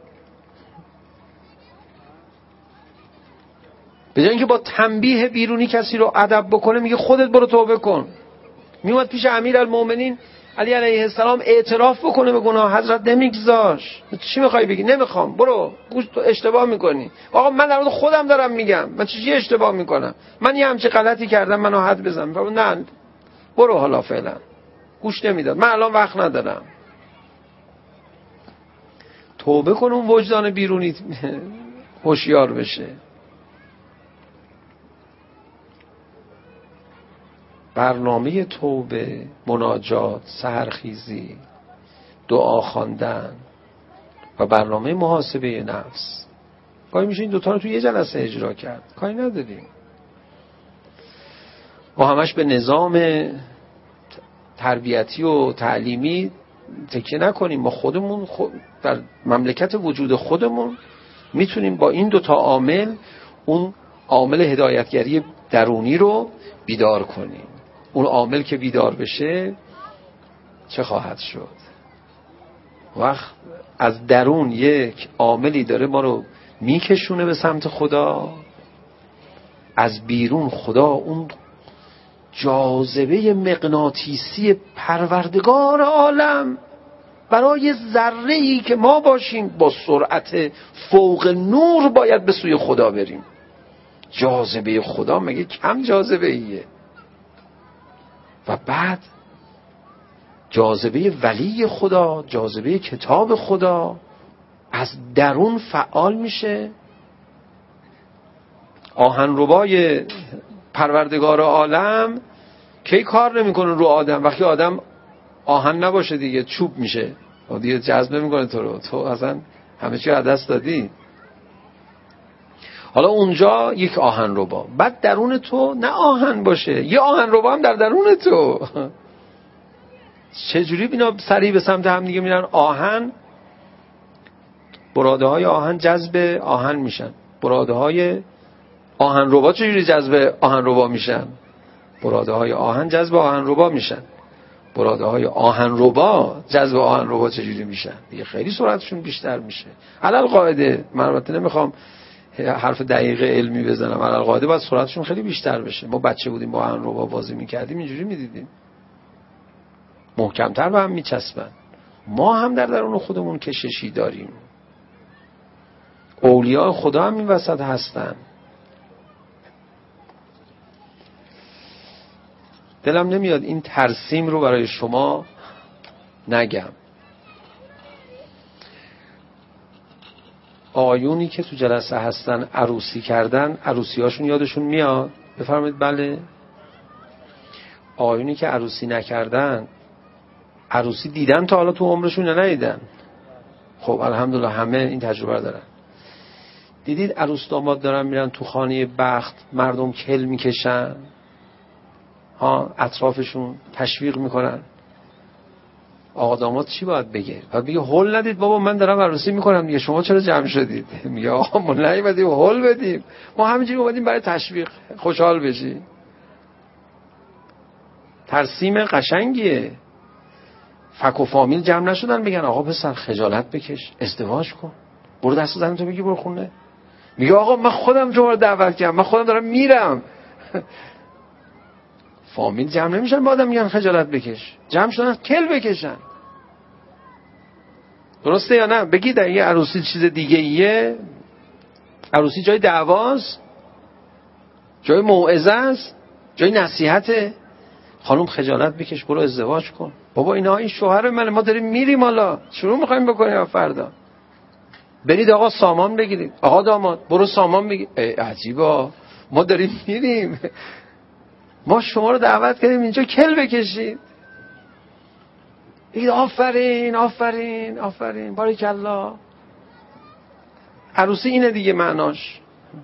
به جای اینکه با تنبیه بیرونی کسی رو ادب بکنه میگه خودت برو توبه کن. میومد پیش امیرالمومنین علی علیه السلام اعتراف بکنه به گناه، حضرت نمیگذاش. چی میخوای بگی؟ نمیخوام. برو، گوش تو اشتباه میکنی. آقا من در مورد خودم دارم میگم، من چی اشتباه میکنم؟ من یه همچین غلطی کردم، منو حد بزن. نه برو، حالا فعلا گوش نمیداد، من الان وقت ندارم. توبه کن. اون وجدان بیرونی هوشیار بشه. برنامه توبه، مناجات، سحرخیزی، دعا خواندن و برنامه محاسبه نفس، کاری میشه این دوتا رو توی یه جلسه اجرا کرد، کاری نداریم. ما همش به نظام تربیتی و تعلیمی تکیه نکنیم. ما خودمون در مملکت وجود خودمون میتونیم با این دوتا عامل اون عامل هدایتگری درونی رو بیدار کنیم. اون عامل که بیدار بشه چه خواهد شد؟ وقت از درون یک عاملی داره ما رو میکشونه به سمت خدا، از بیرون خدا اون جاذبه مغناطیسی پروردگار عالم برای ذره‌ای که ما باشیم با سرعت فوق نور باید به سوی خدا بریم. جاذبه خدا مگه کم جاذبه ایه؟ و بعد جاذبه ولی خدا، جاذبه کتاب خدا از درون فعال میشه. آهنربای پروردگار عالم کی کار نمیکنه رو آدم؟ وقتی آدم آهن نباشه دیگه چوب میشه، دیگه جذب نمیکنه تو اصلا همه چی از دست دادی. حالا اونجا یک آهنربا، بعد درون تو نه آهن باشه، یه آهنربا هم در درون تو. چجوری اینا سریع به سمت هم دیگه میرن؟ آهن، براده های آهن جذب آهن میشن. براده های آهنربا چجوری جذب آهنربا میشن؟ براده های آهن جذب آهنربا میشن. براده های آهنربا جذب آهنربا چجوری میشن؟ دیگه خیلی سرعتشون بیشتر میشه. علل قاعده، من البته نمیخوام حرف دقیق علمی بزنم، علل قاعده باید سرعتشون خیلی بیشتر بشه. ما بچه بودیم با آهنربا بازی میکردیم، اینجوری میدیدیم محکمتر به هم میچسبن. ما هم در درون خودمون کششی داریم. اولیاء خدا هم این وسط هستن. دلم نمیاد این ترسیم رو برای شما نگم. آقایونی که تو جلسه هستن عروسی کردن، عروسی هاشون یادشون میاد؟ بفرمایید بله. آقایونی که عروسی نکردن، عروسی دیدن تا حالا تو عمرشون یا ندیدن؟ خب الحمدلله همه این تجربه دارن. دیدید عروس داماد دارن میرن تو خانه بخت، مردم کل میکشن، اطرافشون تشویق میکنن. آقا داماد چی باید بگه؟ باید بگه هول ندید بابا من دارم عروسی میکنم دیگه، شما چرا جمع شدید؟ میگه آقا ما نیومدیم هول بدیم، ما همینجوری اومدیم برای تشویق، خوشحال بشی. ترسیم قشنگیه. فک و فامیل جمع نشدن بگن آقا پسر خجالت بکش، ازدواج کن، برو دست زن تو بگی برو خونه. میگه آقا من خودم شما رو دعوت کردم، من خودم دارم میرم. فامیل جمع نمیشن با آدم میگن خجالت بکش، جمع شدن کل بکشن. درسته یا نه؟ بگید اگه عروسی چیز دیگه ایه، عروسی جای دعواست، جای موعظه است، جای نصیحته. خانم خجالت بکش برو ازدواج کن. بابا این شوهر منه، ما داریم میریم، حالا شروع میخوایم بکنیم فردا. برید آقا سامان بگیرید، آقا داماد برو سامان بگیر. عجیبا ما داریم میریم، ما شما رو دعوت کردیم اینجا کل بکشید. بگید آفرین آفرین آفرین بارکالله. عروسی اینه دیگه معناش.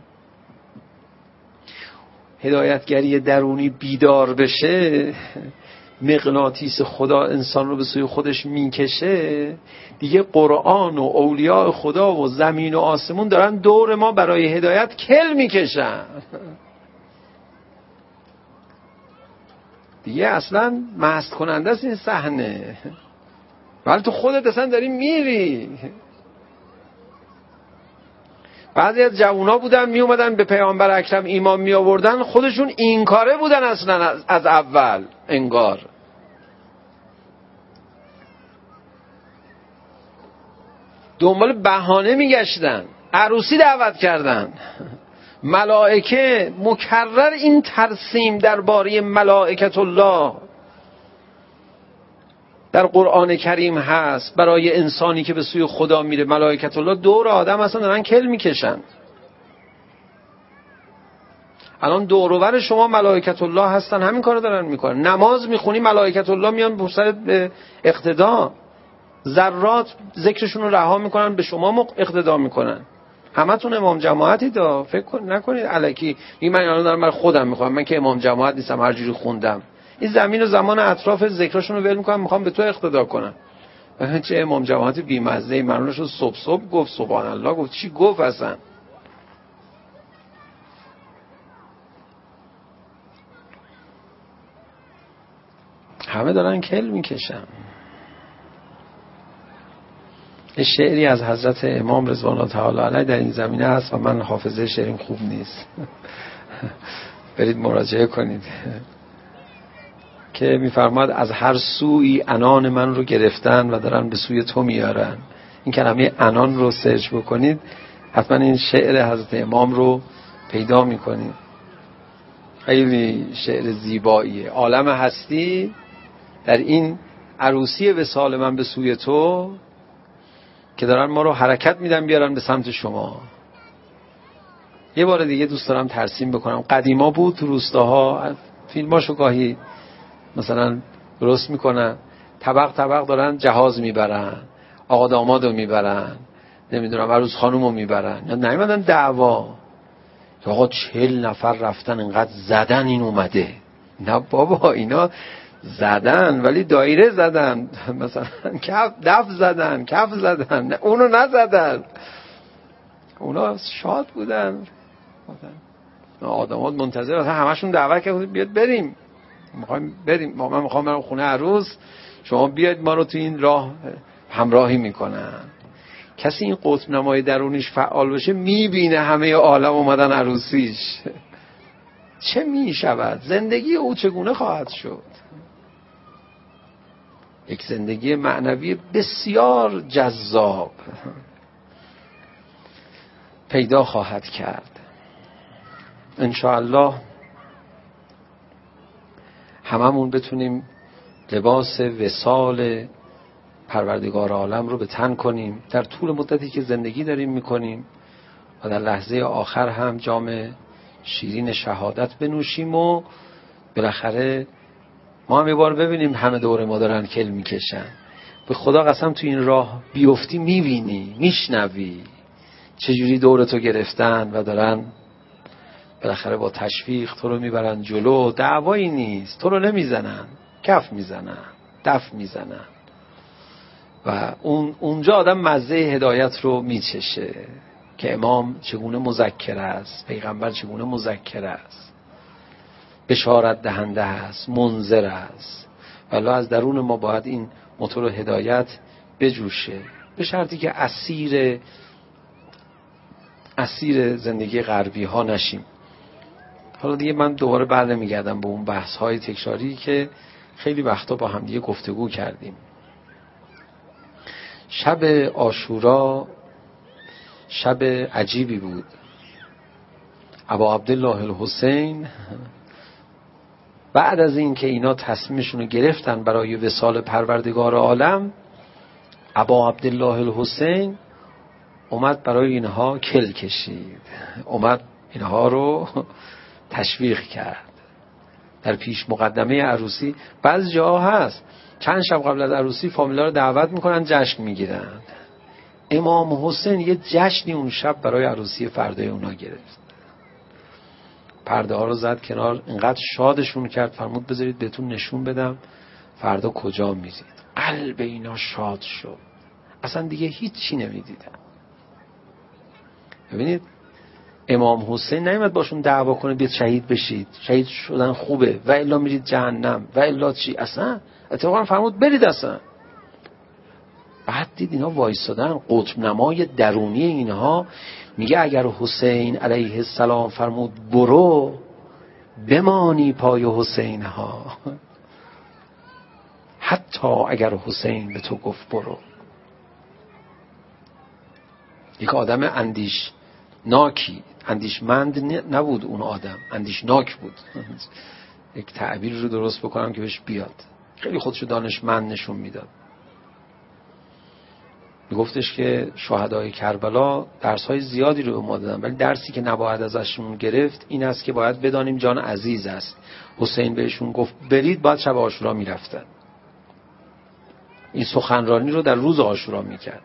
هدایتگری درونی بیدار بشه، مغناطیس خدا انسان رو به سوی خودش میکشه دیگه. قرآن و اولیاء خدا و زمین و آسمون دارن دور ما برای هدایت کل میکشن دیگه. اصلا مست کننده است این صحنه، ولی تو خودت اصلا داری میری. بعضی از جوونا بودن می اومدن به پیامبر اکرم ایمان می آوردن، خودشون این کاره بودن اصلا از اول، انگار دنبال بهانه می گشتن. عروسی دعوت کردن، ملائکه مکرر این ترسیم درباره ملائکت الله در قرآن کریم هست. برای انسانی که به سوی خدا میره ملائکت الله دور آدم اصلا دارن کل میکشن. الان دور و بر شما ملائکت الله هستن، همین کارو دارن میکنن. نماز میخونی ملائکت الله میان بسرت به اقتدا. ذرات ذکرشون رو رها میکنن به شما اقتدا میکنن. همتون امام جماعتی دا، فکر نکنید الکی این من الان دارم برای خودم میخوام، من که امام جماعت نیستم هر جوری خوندم. این زمین و زمان اطراف ذکرشون رو ول میکنن، میخوام به تو اقتدا کنم. چه امام جماعت بی‌مزه، منونش رو صبح گفت سبحان الله گفت، چی گفت اصلا؟ همه دارن کل میکشن. شعری از حضرت امام رضوان الله تعالی علیه در این زمینه هست و من حافظه شعریم خوب نیست برید مراجعه کنید که میفرماد از هر سوی عنان من رو گرفتن و دارن به سوی تو میارن. این کلمه عنان رو سرچ بکنید حتما این شعر حضرت امام رو پیدا میکنید. خیلی شعر زیباییه. عالم هستی در این عروسی وصال من به سوی تو که دارن ما رو حرکت میدن بیارن به سمت شما. یه بار دیگه دوست دارم ترسیم بکنم. قدیما بود تو روستاها فیلماشو گاهی مثلا درست میکنن، طبق طبق دارن جهاز میبرن، آقا دامادو میبرن، نمیدونم عروس خانومو میبرن، یا نمیدن دعوا آقا 40 نفر رفتن انقدر زدن این اومده. نه بابا اینا زدن ولی دایره زدن، مثلا دف زدن، کف زدن، اونو نزدن، اونا شاد بودن. آدمات منتظر همشون دعوت کردن بیاد بریم، میخوایم بریم، من میخوام برم خونه عروس، شما بیاید ما رو تو این راه همراهی میکنن. کسی این قطب نمای درونیش فعال بشه میبینه همه عالم اومدن عروسیش، چه میشود، زندگی او چگونه خواهد شد. یک زندگی معنوی بسیار جذاب پیدا خواهد کرد انشاءالله. هممون بتونیم لباس وصال پروردگار عالم رو به تن کنیم در طول مدتی که زندگی داریم میکنیم و در لحظه آخر هم جام شیرین شهادت بنوشیم و بالاخره ما هم یه بار ببینیم همه دور ما دارن کل میکشن. به خدا قسم تو این راه بیفتی میبینی، میشنوی چجوری دورتو گرفتن و دارن بالاخره با تشویق تو رو میبرن جلو. دعوایی نیست، تو رو نمیزنن، کف میزنن، دف میزنن و اونجا آدم مزه هدایت رو میچشه که امام چگونه مذکر است، پیغمبر چگونه مذکر است، بشارت دهنده است، منذر است. ولی از درون ما باید این موتور هدایت بجوشه، به شرطی که اسیر زندگی غربی ها نشیم. حالا دیگه من دوباره برنمیگردم به اون بحث های تکراری که خیلی وقتا با هم دیگه گفتگو کردیم. شب عاشورا شب عجیبی بود. ابا عبدالله الحسین بعد از این که اینا تصمیمشون رو گرفتن برای وصال پروردگار عالم، ابا عبدالله الحسین اومد برای اینها کل کشید، اومد اینها رو تشویق کرد. در پیش مقدمه عروسی بعض جاها هست چند شب قبل از عروسی فامیلا رو دعوت میکنن، جشن میگیرن. امام حسین یه جشنی اون شب برای عروسی فردای اونا گرفت، پرده ها رو زد کنار، اینقدر شادشون کرد فرمود بذارید بهتون نشون بدم فردا کجا میرید. قلب اینا شاد شد، اصلا دیگه هیچی نمیدیدن. ببینید امام حسین نیامد باشون دعوا کنه بیاد شهید بشید، شهید شدن خوبه و الا میرید جهنم و الا چی، اصلا اتفاقا فرمود برید اصلا. بعد دید اینا وایسادن، قطب نمای درونی اینها میگه اگر حسین علیه السلام فرمود برو، بمانی پای حسین ها، حتی اگر حسین به تو گفت برو. یک آدم اندیشمند نبود اون آدم، اندیشناک بود. یک تعبیر رو درست بکنم که بهش بیاد، خیلی خودشو دانشمند نشون میداد. میگفتش که شهدای کربلا درس‌های زیادی رو به ما دادن، ولی درسی که نباید ازشون گرفت این است که باید بدانیم جان عزیز است. حسین بهشون گفت برید، بعد شب عاشورا میرفتن. این سخنرانی رو در روز عاشورا میکرد.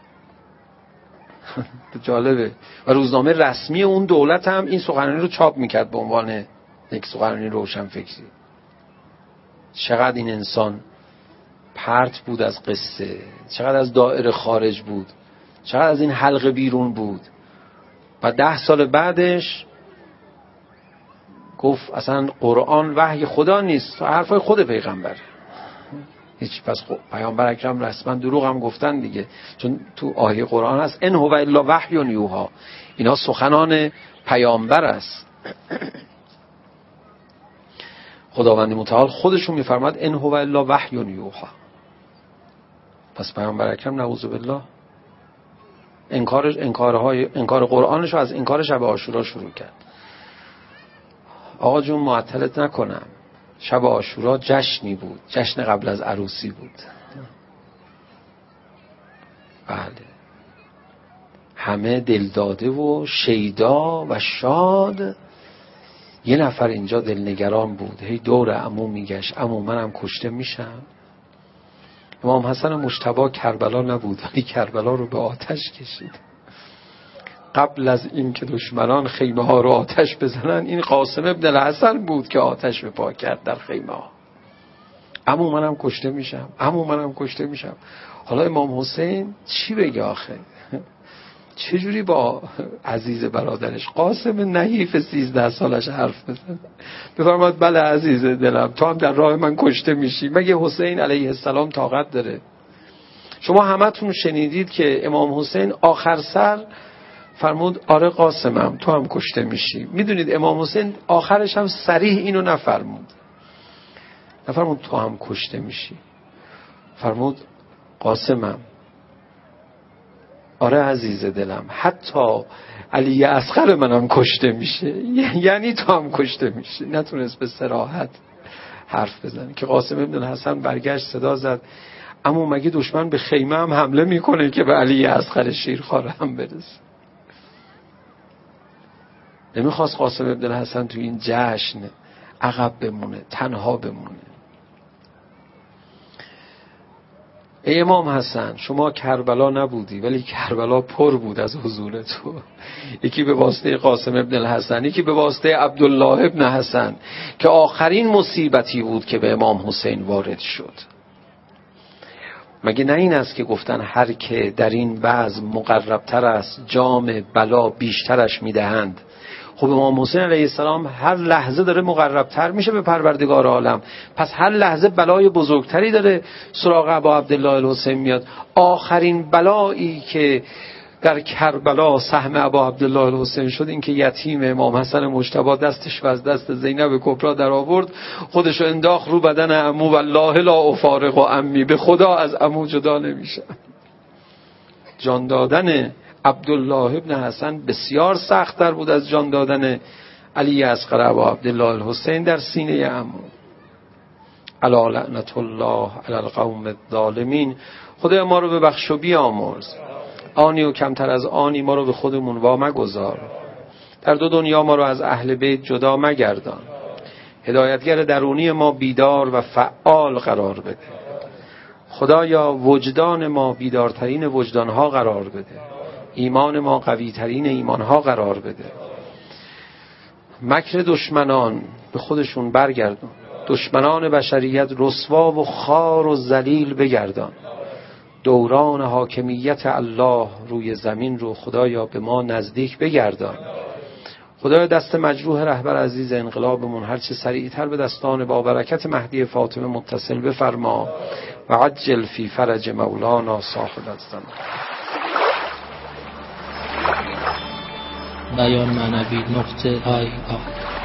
جالبه. و روزنامه رسمی اون دولت هم این سخنرانی رو چاپ میکرد به عنوان یک سخنرانی روشنفکری. چقدر این انسان پرت بود از قصه، چقدر از دایره خارج بود، چقدر از این حلقه بیرون بود. و 10 سال بعدش گفت اصلا قرآن وحی خدا نیست، حرفای خود پیغمبر. هیچ، پس پیامبر اکرم رسما دروغ هم گفتن دیگه، چون تو آیه قرآن هست ان هو الا وحی یوحی، اینا سخنان پیامبر است. خداوند متعال خودشون میفرماد ان هو الا وحی یوحی. پس پیامبر اکرم نعوذ بالله انکار قرآنش رو از انکار شب عاشورا شروع کرد. آقا جون معطلت نکنم، شب عاشورا جشنی بود، جشن قبل از عروسی بود. بله، همه دلداده و شیدا و شاد. یه نفر اینجا دلنگران بود، هی دور عمو میگشت، عمو منم کشته میشم. امام حسن مجتبی کربلا نبود، ولی کربلا رو به آتش کشید. قبل از این که دشمنان خیمه ها رو آتش بزنن، این قاسم ابن الحسن بود که آتش به پا کرد در خیمه ها. عمو منم کشته میشم، عمو منم کشته میشم. حالا امام حسین چی بگه آخه؟ چجوری با عزیز برادرش قاسم نحیف 13 سالش حرف بزنه؟ بفرماد بله عزیز دلم، تو هم در راه من کشته میشی. مگه حسین علیه السلام طاقت داره؟ شما همتون شنیدید که امام حسین آخر سر فرمود آره قاسمم تو هم کشته میشی. میدونید امام حسین آخرش هم صریح اینو نفرمود تو هم کشته میشی، فرمود قاسمم آره عزیز دلم، حتی علی اصغر منم کشته میشه، یعنی تو هم کشته میشه. نتونست به صراحت حرف بزنه که قاسم ابن الحسن برگشت صدا زد اما مگه دشمن به خیمه هم حمله میکنه که به علی اصغر شیرخواره هم برسه؟ نمیخواست قاسم ابن الحسن تو این جشن عقب بمونه، تنها بمونه. ای امام حسن، شما کربلا نبودی ولی کربلا پر بود از حضور تو. یکی به واسطه قاسم ابن الحسن، یکی به واسطه عبدالله ابن حسن که آخرین مصیبتی بود که به امام حسین وارد شد. مگه نه این است که گفتن هر که در این بزم مقربتر است جام بلا بیشترش میدهند. خب امام حسین علیه السلام هر لحظه داره مقربتر میشه به پروردگار عالم، پس هر لحظه بلای بزرگتری داره سراغ ابا عبدالله الحسین میاد. آخرین بلایی که در کربلا سهم ابا عبدالله الحسین شد این که یتیم امام حسن مجتبی دستش و از دست زینب کبرا در آورد، خودشو انداخت رو بدن عمو، والله لا افارق و عمی، به خدا از عمو جدا نمیشه. جان دادن عبدالله ابن حسن بسیار سخت‌تر بود از جان دادن علی اصغر ابا عبدالله الحسین در سینه عمو. الا لعنت الله علی القوم الظالمین. خدا ما رو ببخش و بیامرز، آنی و کمتر از آنی ما رو به خودمون وا مگذار، در دو دنیا ما رو از اهل بیت جدا مگردان، هدایتگر درونی ما بیدار و فعال قرار بده. خدایا وجدان ما بیدارترین وجدانها قرار بده، ایمان ما قویترین ایمانها قرار بده. مکر دشمنان به خودشون برگردان، دشمنان بشریت رسوا و خار و ذلیل بگردان. دوران حاکمیت الله روی زمین رو خدایا به ما نزدیک بگردان. خدایا دست مجروح رهبر عزیز انقلابمون هرچه سریعتر به دستان با برکت مهدی فاطمه متصل بفرما و عجل فی فرج مولانا صاحب الزمان. بیان معنوی .IR